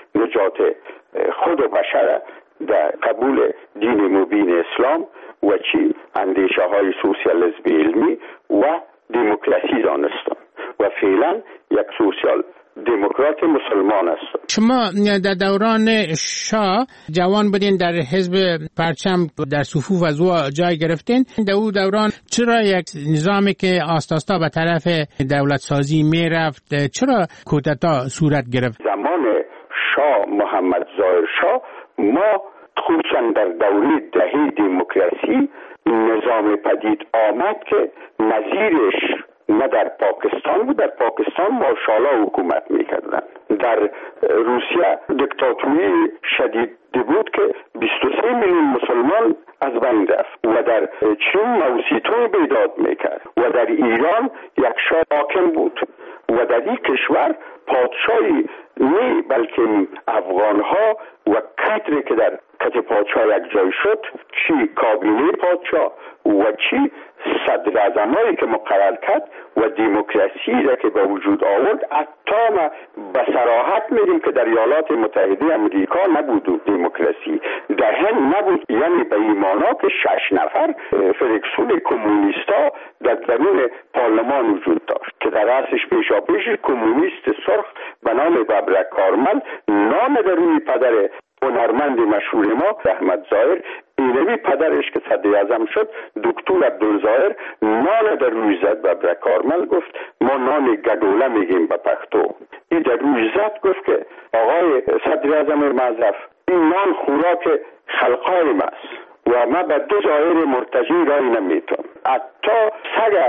نجات خود و بشر در قبول دین مبین اسلام و چی اندیشه های سوسیالیسم علمی و دموکراسی دانستم و فعلا یک سوسیال دموکرات مسلمان است. شما در دوران شاه جوان بودین، در حزب پرچم در صفوف از او جای گرفتین. در اون دوران چرا یک نظامی که آستاستا به طرف دولت سازی می رفت چرا کودتا صورت گرفت؟ زمان شاه محمد ظاهر شاه ما خصوصا در دوره دهه دموکراسی نظام پدید آمد که نظیرش نه در پاکستان بود. در پاکستان ماشاءالله حکومت میکردن. در روسیه دیکتاتوری شدید بود که بیست و سه میلیون مسلمان از بین رفت و در چین موسیتون بیداد میکرد و در ایران یک شاه حاکم بود و در این کشور پادشاهی نه بلکه افغانها و کادری که در کت پادشاه یک جای شد، چی کابینه پادشاه و چی صدر اعظمایی که مقرر کرد و دموکراسی را که به وجود آورد. حتی ما به صراحت میگیم که در ایالات متحده امریکا نبود دموکراسی، در هند نبود. یعنی به این معنا که شش نفر فرکسون کمونیستا در درون پارلمان وجود داشت که در رأسش پیشاپیش کمونیست سرخ به نام ببرک کارمل، نام در روی پدر هنرمند مشهور ما احمد ظاهر، اینمی پدرش که صدر اعظم شد دکتر عبدالظاهر، نان در روی زد. ببرک کارمل گفت ما نان گدوله میگیم به پختو. این در روی زد گفت که آقای صدر اعظم معظف این نان خوراک خلقای ماست و ما به دو ظاهر مرتجی رای نمیتون. حتی سگ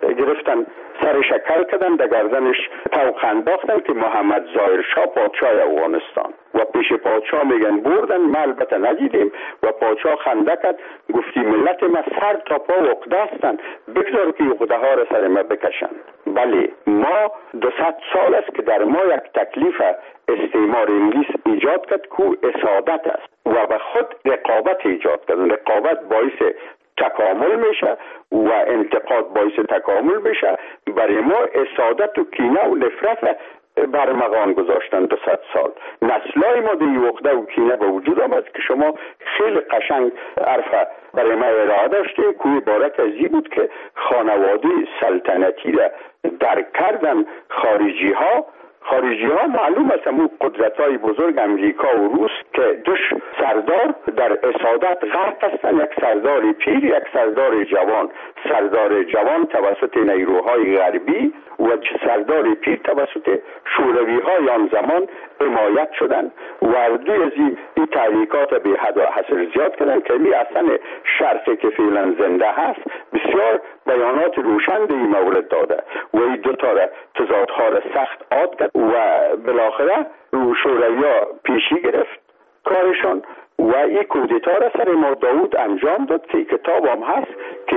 گرفتن سر شکر کردن در گردنش طوق انداختن که محمد ظاهر شاه پادشاه افغانستان و پیش پادشاه میگن بردن. ما البته ندیدیم و پادشاه خنده کرد گفتی ملت ما سر تا پا عقده هستن، بگذار که عقده ها را سر ما بکشن. بله ما دوصد سال است که در ما یک تکلیف استعمار انگلیس ایجاد کرد که اسادت است و به خود رقابت ایجاد کرد. رقابت باعث تکامل میشه و انتقاد باعث تکامل بشه. برای ما اسادت و کینه و نفرت برمغان گذاشتن دوصد سال. نسلای ما در عقده و کینه به وجود آمد که شما خیلی قشنگ عرفه برای ما ارائه داشتیم که عبارت از این بود که خانواده سلطنتی را درک کردن خارجی ها. خارجی ها معلوم است همون قدرت های بزرگ امریکا و روس که دوش سردار در اسادت غرق هستن، یک سردار پیر، یک سردار جوان. سردار جوان توسط نیروهای غربی و سردار پیر توسط شوروی های آن زمان حمایت شدن و هر دوی از این تحریکات به حد و حصر زیاد کردن که می اصلا شرطی که فعلا زنده هست بسیار بیانات روشن به این مورد داده و این دوتا را تضادها را سخت عاد کرد و بالاخره شوروی ها پیشی گرفت کارشان و این کودتا را سر ما داود انجام داد که کتاب هم هست که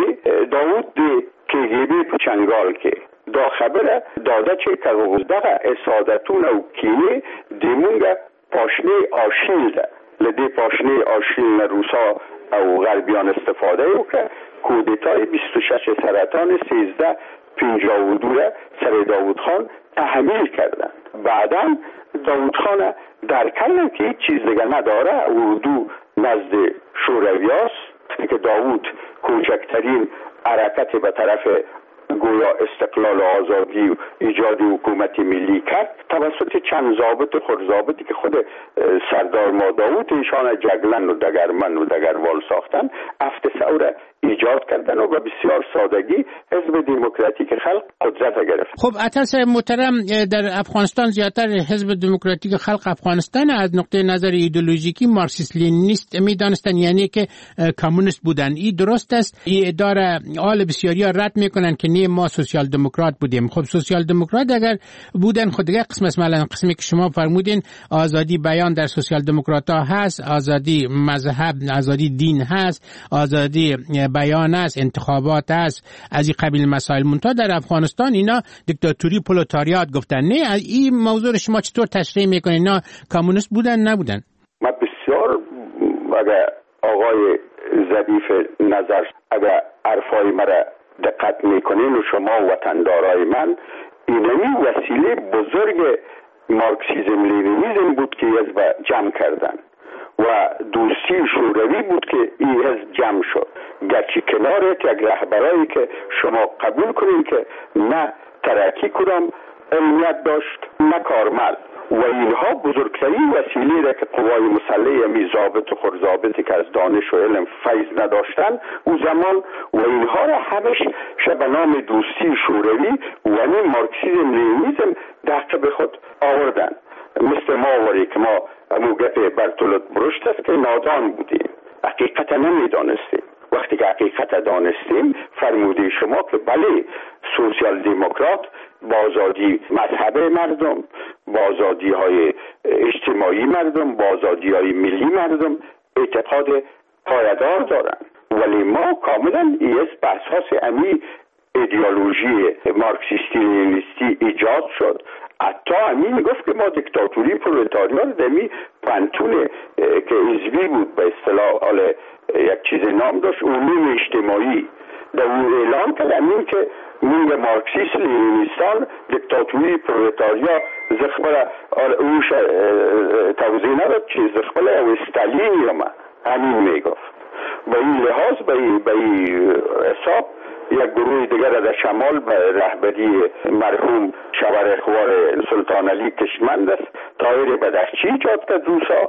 داود دی که گیبی پچنگال که دا خبره داده چه که غزدغه اسادتون و کینه دیمونگه پاشنه آشیل ده لده پاشنه آشیل روسا او غربیان استفاده او که کودتای بیست و شش سرطان سیزده پنجاه و دو سر داود خان تحمیل کردن. بعدا داود خان در کردن که هیچ چیز دیگه نداره اردو نزد شوروی هست که داود کوچکترین حرکت به طرف گویا استقلال و آزادی و ایجاد حکومت ملی کرد توسط چند ضابط خرضابطی که خود سردار ما داود ایشان جگلن و دگرمن و دگروال ساختن افت ثوره ایجاد کردن و به بسیار سادگی حزب دموکراتیک خلق قدرت گرفت. خب عطا صاحب محترم، در افغانستان زیادتر حزب دموکراتیک خلق افغانستان از نقطه نظر ایدئولوژیکی مارکسیست لنینیست میدانستن، یعنی که کمونیست بودن. این درست است؟ این اداره آل بسیاری ها رد میکنن که نه ما سوسیال دموکرات بودیم. خب سوسیال دموکرات اگر بودن خود دیگه قسم است، مثلا قسمی که شما فرمودین آزادی بیان در سوسیال دموکرات ها هست، آزادی مذهب، آزادی دین هست، آزادی بیان است، انتخابات است، از این قبیل مسائل. منتها در افغانستان اینا دیکتاتوری پرولتاریات گفتن. نه این موضوع شما چطور تشریح میکنین؟ اینا کمونیست بودن نبودن؟ ما بسیار اگر آقای ظریف نظر اگر حرفای مرا دقت میکنین و شما وطندارای من، اینمی وسیله بزرگ مارکسیزم لنینیزم بود که حزب جمع کردن و دوستی شوروی بود که این حزب جمع شد. گرچه کنارت یک رهبرایی که شما قبول کنین که نه ترقی کدام علمیت داشت نه کارمل و اینها بزرگترین وسیله را که قوای مسلح می ضابط و خرضابطی که از دانش و علم فیض نداشتن او زمان و اینها را همش به نام دوستی شوروی و نه مارکسیزم لنینیزم دقیق به خود آوردن. مثل ما وری که ما موقع برتولت برشت است که نادان بودیم، حقیقت نمیدانستیم. وقتی که حقیقت دانستیم فرموده شما که بله سوسیال دموکرات با آزادی مذهب مردم، با آزادی های اجتماعی مردم، با آزادی های ملی مردم اعتقاد پایدار دارن، ولی ما کاملا ایس به اساس امی ایدئولوژی مارکسیستی لنینیستی ایجاد شد. حتی همین گفت که ما دیکتاتوری پرولتاریان دمی پنتون که حزبی بود به اصطلاح حال یک چیز نام داشت علوم اجتماعی در اون اعلام کرد همین که من مارکسیست لنینیستان دیکتاتوری پرولتاریا زخبره اوش توضیح نداد که زخبره او استالین ما همین میگفت. با این لحاظ به این حساب یک گروه دیگر در شمال به رهبری مرحوم شبر اخوار سلطان علی کشمند است طاهر بدخشی ایجاد کرد روسا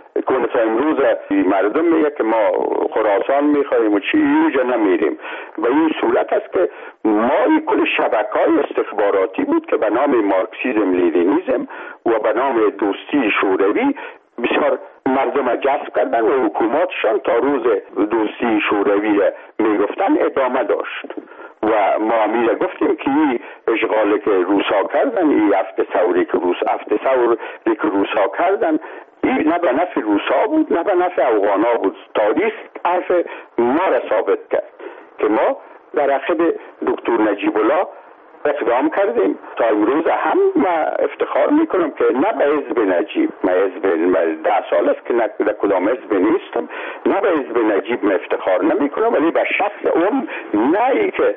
که امروز مردم میگه که ما خراسان میخواییم و چی اینجا نمیریم. به این صورت است که ما این کل شبکه‌های استخباراتی بود که به نام مارکسیزم لنینیزم و به نام دوستی شوروی بسیار مردم جذب کردن و حکوماتشان تا روز دوستی شوروی میگفتن ادامه داشت و ما امیر گفتیم که این اشغالی که روسا کردن، این هفت ثوری که روس هفت ثوری که روسا کردن، این نه به نفع روسا بود نه به نفع افغانا بود. تاریخ حرف ما را ثابت کرد که ما در عقب دکتر نجیب الله اقدام کردیم. تا امروز هم من افتخار میکنم که نه به حزب نجیب، من حزب ده سال است که نه کدام حزب نیستم، نه به حزب نجیب من افتخار نمیکنم، ولی به شخص اون نه ای که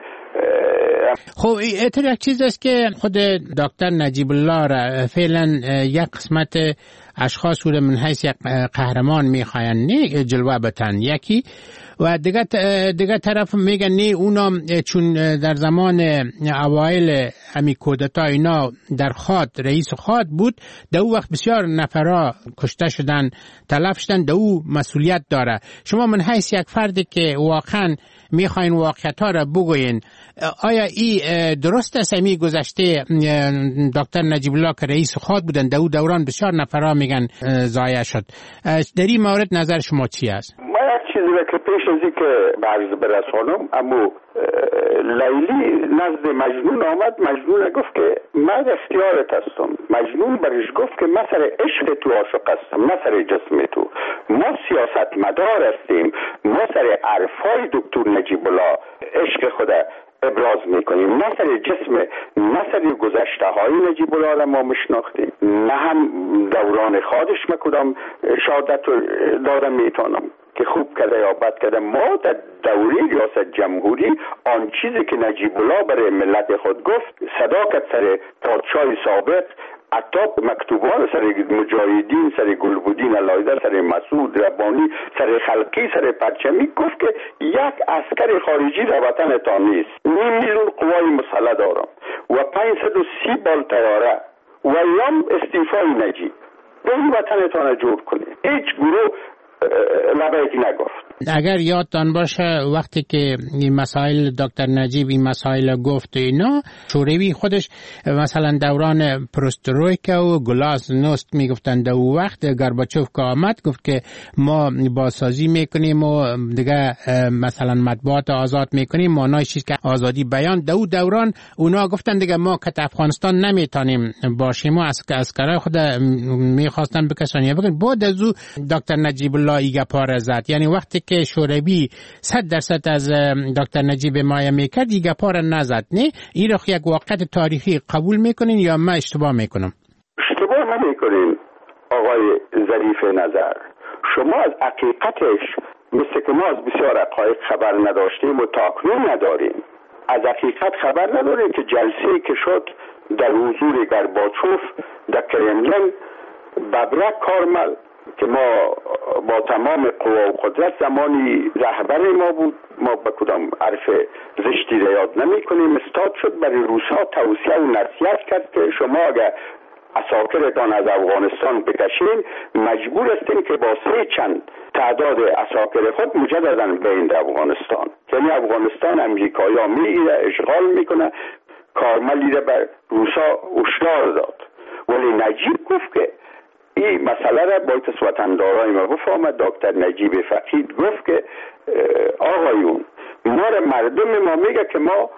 خب اتر یک چیز است که خود دکتر نجیب الله را فعلا یک قسمت اشخاص رو من حیث یک قهرمان میخواین نه جلوه بتن یکی، و دیگه دیگه طرف میگن نه اونا چون در زمان اوایل امی کودتا اینا در خاد رئیس خاد بود، در او وقت بسیار نفرا کشته شدن، تلف شدن، در او مسئولیت داره. شما من حیث یک فردی که واقعا میخواین واقعیت ها را بگوین، آیا ای درست است امی گذشته دکتر نجیب الله که رئیس خاد بودن در او دوران بسیار نفرا میگن ضایع شد، در این مورد نظر شما چی است؟ چیزی که پیش از این که برز برسانم، اما لیلی نزد مجنون آمد. مجنون گفت که من اختیارت هستم. مجنون برش گفت که من سر عشق تو عاشق هستم نه سر جسم تو. ما سیاست مدار هستیم، ما سر عرفای دکتر نجیب الله عشق خود ابراز میکنیم، نه سر جسم، نه سر گذشته های نجیب الله را ما مشناختیم، نه هم دوران خودش مکدام شهادت دادم میتونم که خوب کرده یا بد کرده. ما در دوره ریاست جمهوری آن چیزی که نجیب الله برای ملت خود گفت، صداقت سر پادشاه سابق، حتی مکتوبان سر مجاهدین، سر گلبودین علایزه، سر مسعود ربانی، سر خلقی، سر پرچمی، گفت که یک عسکر خارجی در وطن تا نیست، نیم میلیون قوای مسلح دارم و پانصد و سی بال طیاره و یام استیفای نجیب به این وطن تا جور کنید. هیچ گروه لبایکی نگفت. اگر یادتان باشه وقتی که این مسائل دکتر نجیب این مسائل گفت اینا، شوروی خودش مثلا دوران پروسترویکا و گلاس نوست میگفتن در اون وقت گورباچوف که آمد گفت که ما بازسازی میکنیم و دیگه مثلا مطبوعات آزاد میکنیم، معنای چیز که آزادی بیان. در اون دوران اونا گفتن دیگه ما که افغانستان نمیتونیم باشیم و عسکرای خود میخواستن بکشن. بگن بعد از او دکتر نجیب الله ایگه پاره زد. یعنی وقتی که شوروی صد درصد از دکتر نجیب مایه میکرد ایگه پاره نزد. نه این رو یک واقعیت تاریخی قبول میکنین یا من اشتباه میکنم؟ اشتباه نمیکنین آقای ظریف نظر. شما از حقیقتش مثل که ما از بسیار حقایق خبر نداشتیم و تاکنون نداریم. از حقیقت خبر نداریم که جلسه که شد در حضور گورباچوف در کرملین، ببرک کارمل که ما با تمام قوا و قدرت زمانی رهبر ما بود، ما به کدام حرف زشتی را یاد نمی کنیم، استاد شد برای روسا توصیه و نصیحت کرد که شما اگر عساکرتان از افغانستان بکشین مجبور هستین که با سه چند تعداد عساکر خود مجددا بین افغانستان. یعنی افغانستان امریکایی ها میگیره، اشغال میکنه. کارملی را بر روسا هشدار داد، ولی نجیب گفت که این مسئله را باید وطندارای ما بفهمد. دکتر نجیب فقید گفت که آقایون ما را مردم ما میگه که ما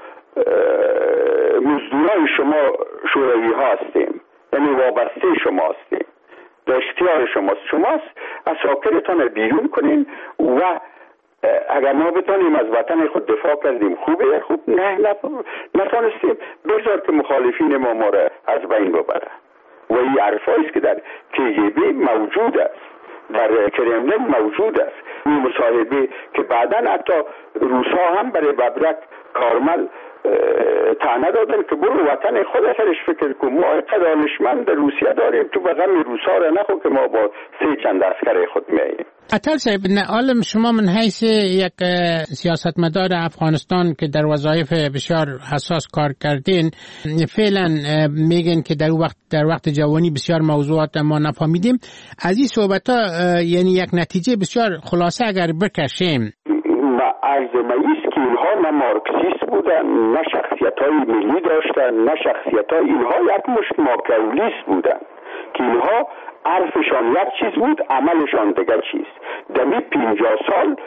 مزدورای شما شوروی ها هستیم، یعنی وابسته شما هستیم، در اختیار شماست، شماست عساکرتان بیرون کنین و اگر ما بتانیم از وطن خود دفاع کردیم خوبه، خوب نه نتانستیم بذار که مخالفین ما ما را از بین ببره. و این حرفایی است که در کی‌جی موجود است، در کرملین موجود است. این مصاحبه که بعداً حتی روسا هم برای ببرک کارمل طعنه دادن که برو وطن خود سرش فکر کن، ما دانشمند در روسیه داریم، تو به غم روسا را نخو که ما با سه چند عسکر خود میاییم. عطل صاحب، عالم شما من حیث یک سیاستمدار افغانستان که در وظایف بسیار حساس کار کردین، فعلا میگن که در وقت در وقت جوانی بسیار موضوعات ما نفهمیدیم. از این صحبت ها یعنی یک نتیجه بسیار خلاصه اگر بکشیم، عرض مایست که اینها نه مارکسیست بودن، نه شخصیت های ملی داشتن، نه شخصیت های اینها یک مشت ماکیاولیست بودن که اینها حرفشان یک چیز بود، عملشان دیگر چیز. دمی پینجاه سال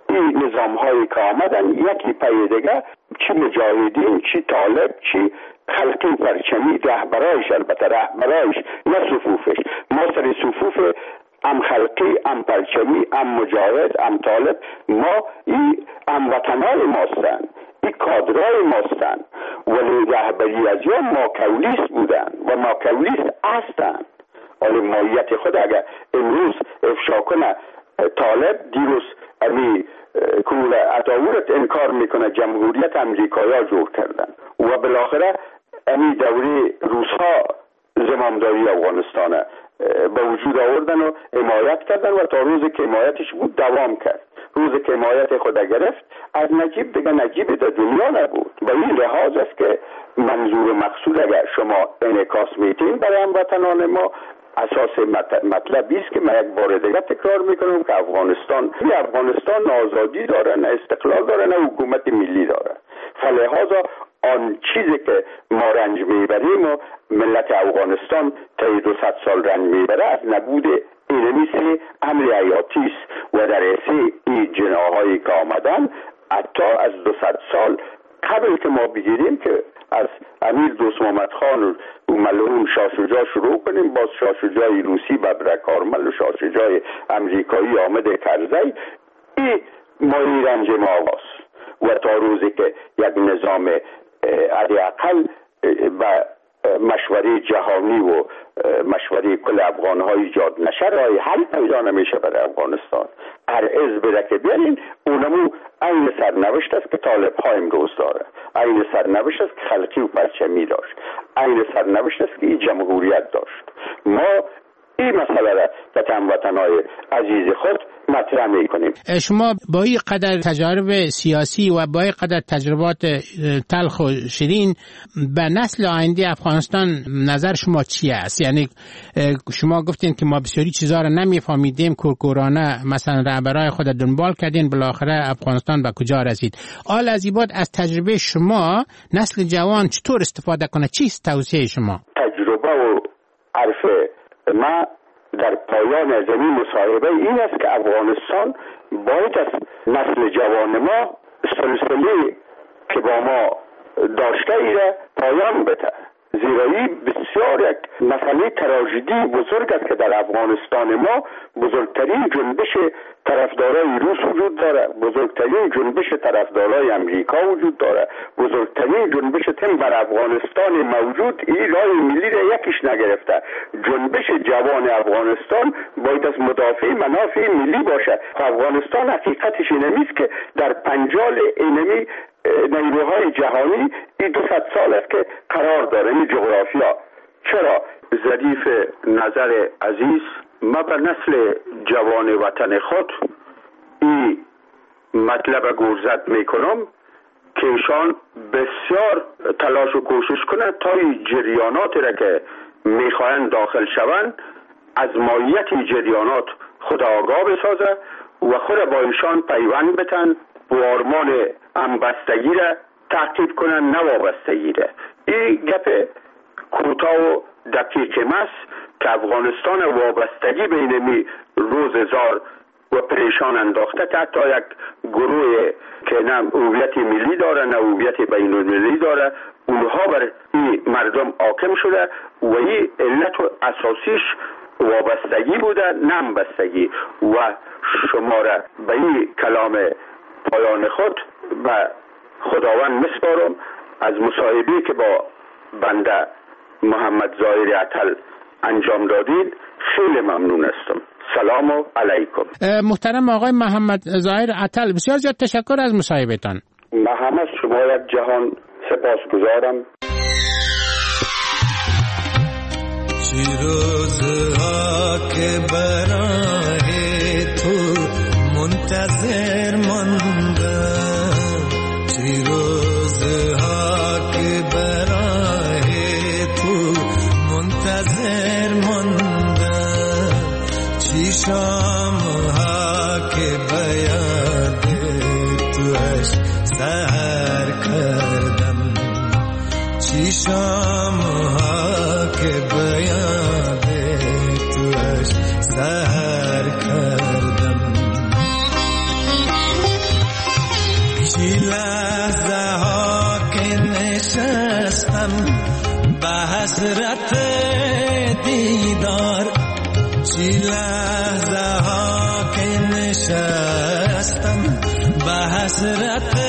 این نظام هایی که آمدن یکی پی دیگه چی مجاهدین چی طالب چی خلقی پرچمی رهبرایش، البته رهبرایش نه صفوفش، ما سر صفوف ام خلقی ام پرچمی ام مجاهد ام طالب، ما این ام وطنهای ماستن، این کادرهای ماستن، ولی رهبری از یا ماکولیست بودن و ماکولیست هستن. ولی ماهیت خود اگر امروز افشا کنه طالب، دیروز امی کول عطاورت انکار میکنه جمهوریت امریکایا جور کردن و بالاخره امی دوره روسها زمامداری افغانستان به وجود آوردن و حمایت کردن و تا روز که حمایتش بود دوام کرد. روز که حمایت خود گرفت از نجیب دیگه نجیب در دنیا نبود. به این لحاظ است که منظور مقصود اگر شما انعکاس میتین برای هموطنان ما، اساس مطلبی است که من یک بار دیگه تکرار میکنم که افغانستان این افغانستان نه آزادی داره، نه استقلال داره، نه حکومت ملی داره. فلحاظا آن چیزی که ما رنج میبریم و ملت افغانستان تا دو صد سال رنج میبره از نبود اینمی سه امر حیاتی است و در اسی این جناهایی که آمدن حتی از دو صد سال قبل که ما بگیریم که از امیر دوست محمد خان و ملعون شاه شجاع شروع کنیم، باز شاه شجاع روسی ببرک کارمل و شاه شجاع امریکایی آمد کرزی، این ماهی رنج ما آغاست و تا روزی که یک نظام حداقل و مشوره جهانی و مشوره کل افغان ها ایجاد نشه رای حل پیدا نمیشه برای افغانستان. هر از بده که بیارین اونمو این سرنوشت است که طالب ها امروز داره، این سرنوشت است که خلقی و پرچمی داشت، این سرنوشت است که این جمهوریت داشت. ما این مسئله را به هموطنهای عزیز خود مطرح میکنیم. شما با این قدر تجارب سیاسی و با این قدر تجربات تلخ و شیرین به نسل آینده افغانستان نظر شما چی است؟ یعنی شما گفتین که ما بسیاری چیزا را نمیفهمیدیم، کورکورانه مثلا رهبرای خود دنبال کردین، بالاخره افغانستان به کجا رسید. آل از این بعد از تجربه شما نسل جوان چطور استفاده کنه؟ چیست توصیه شما؟ تجربه و عرف ما در پایان زمین مصاحبه این است که افغانستان باید از نسل جوان ما سلسله که با ما داشته ایره پایان بده، زیرا این بسیار یک مسئله تراژدی بزرگ است که در افغانستان ما بزرگترین جنبش طرفدارای روس وجود داره، بزرگترین جنبش طرفدارای امریکا وجود داره، بزرگترین جنبش تیم بر افغانستان موجود این رای ملی را یکیش نگرفته. جنبش جوان افغانستان باید از مدافع منافع ملی باشه. افغانستان حقیقتش اینمیست که در پنجال اینمی نیروهای جهانی این دو صد سال است که قرار داره این جغرافیا. چرا؟ ظریف نظر عزیز، ما به نسل جوان وطن خود این مطلب گرزد میکنم که ایشان بسیار تلاش و کوشش کنند تا این جریانات را که میخواهند داخل شوند از ماهیت جریانات خود آگاه بسازه و خود با ایشان پیوند بتن و آرمان همبستگی را تعقیب کنن، نه وابستگی را. این گپ کوتاه و دقیق ماست که افغانستان وابستگی بین می روزگار و پریشان انداخته که حتی یک گروه که نه هویت ملی داره نه هویت بین المللی داره، اونها بر این مردم حاکم شده و این علت و اساسیش وابستگی بوده، نه همبستگی. و شما را به این کلام پایان خود و خداوند مسپارم. از مصاحبه‌ای که با بنده محمد ظاهر عطل انجام دادید خیلی ممنون هستم. سلام و علیکم. محترم آقای محمد ظاهر عطل، بسیار زیاد تشکر از مصاحبهتان. من هم از شما یک جهان سپاسگزارم. چی روزها که برای تو منتظر ماندم، چی روزها که برای تو منتظر ماندم، چی شامها که بیاد توش سهر کردم، چی شامها که بیاد توش سهر کردم. چی لحظه ها که نشستم به حسرت دیدار، چی لحظه ها که نشستم به حسرت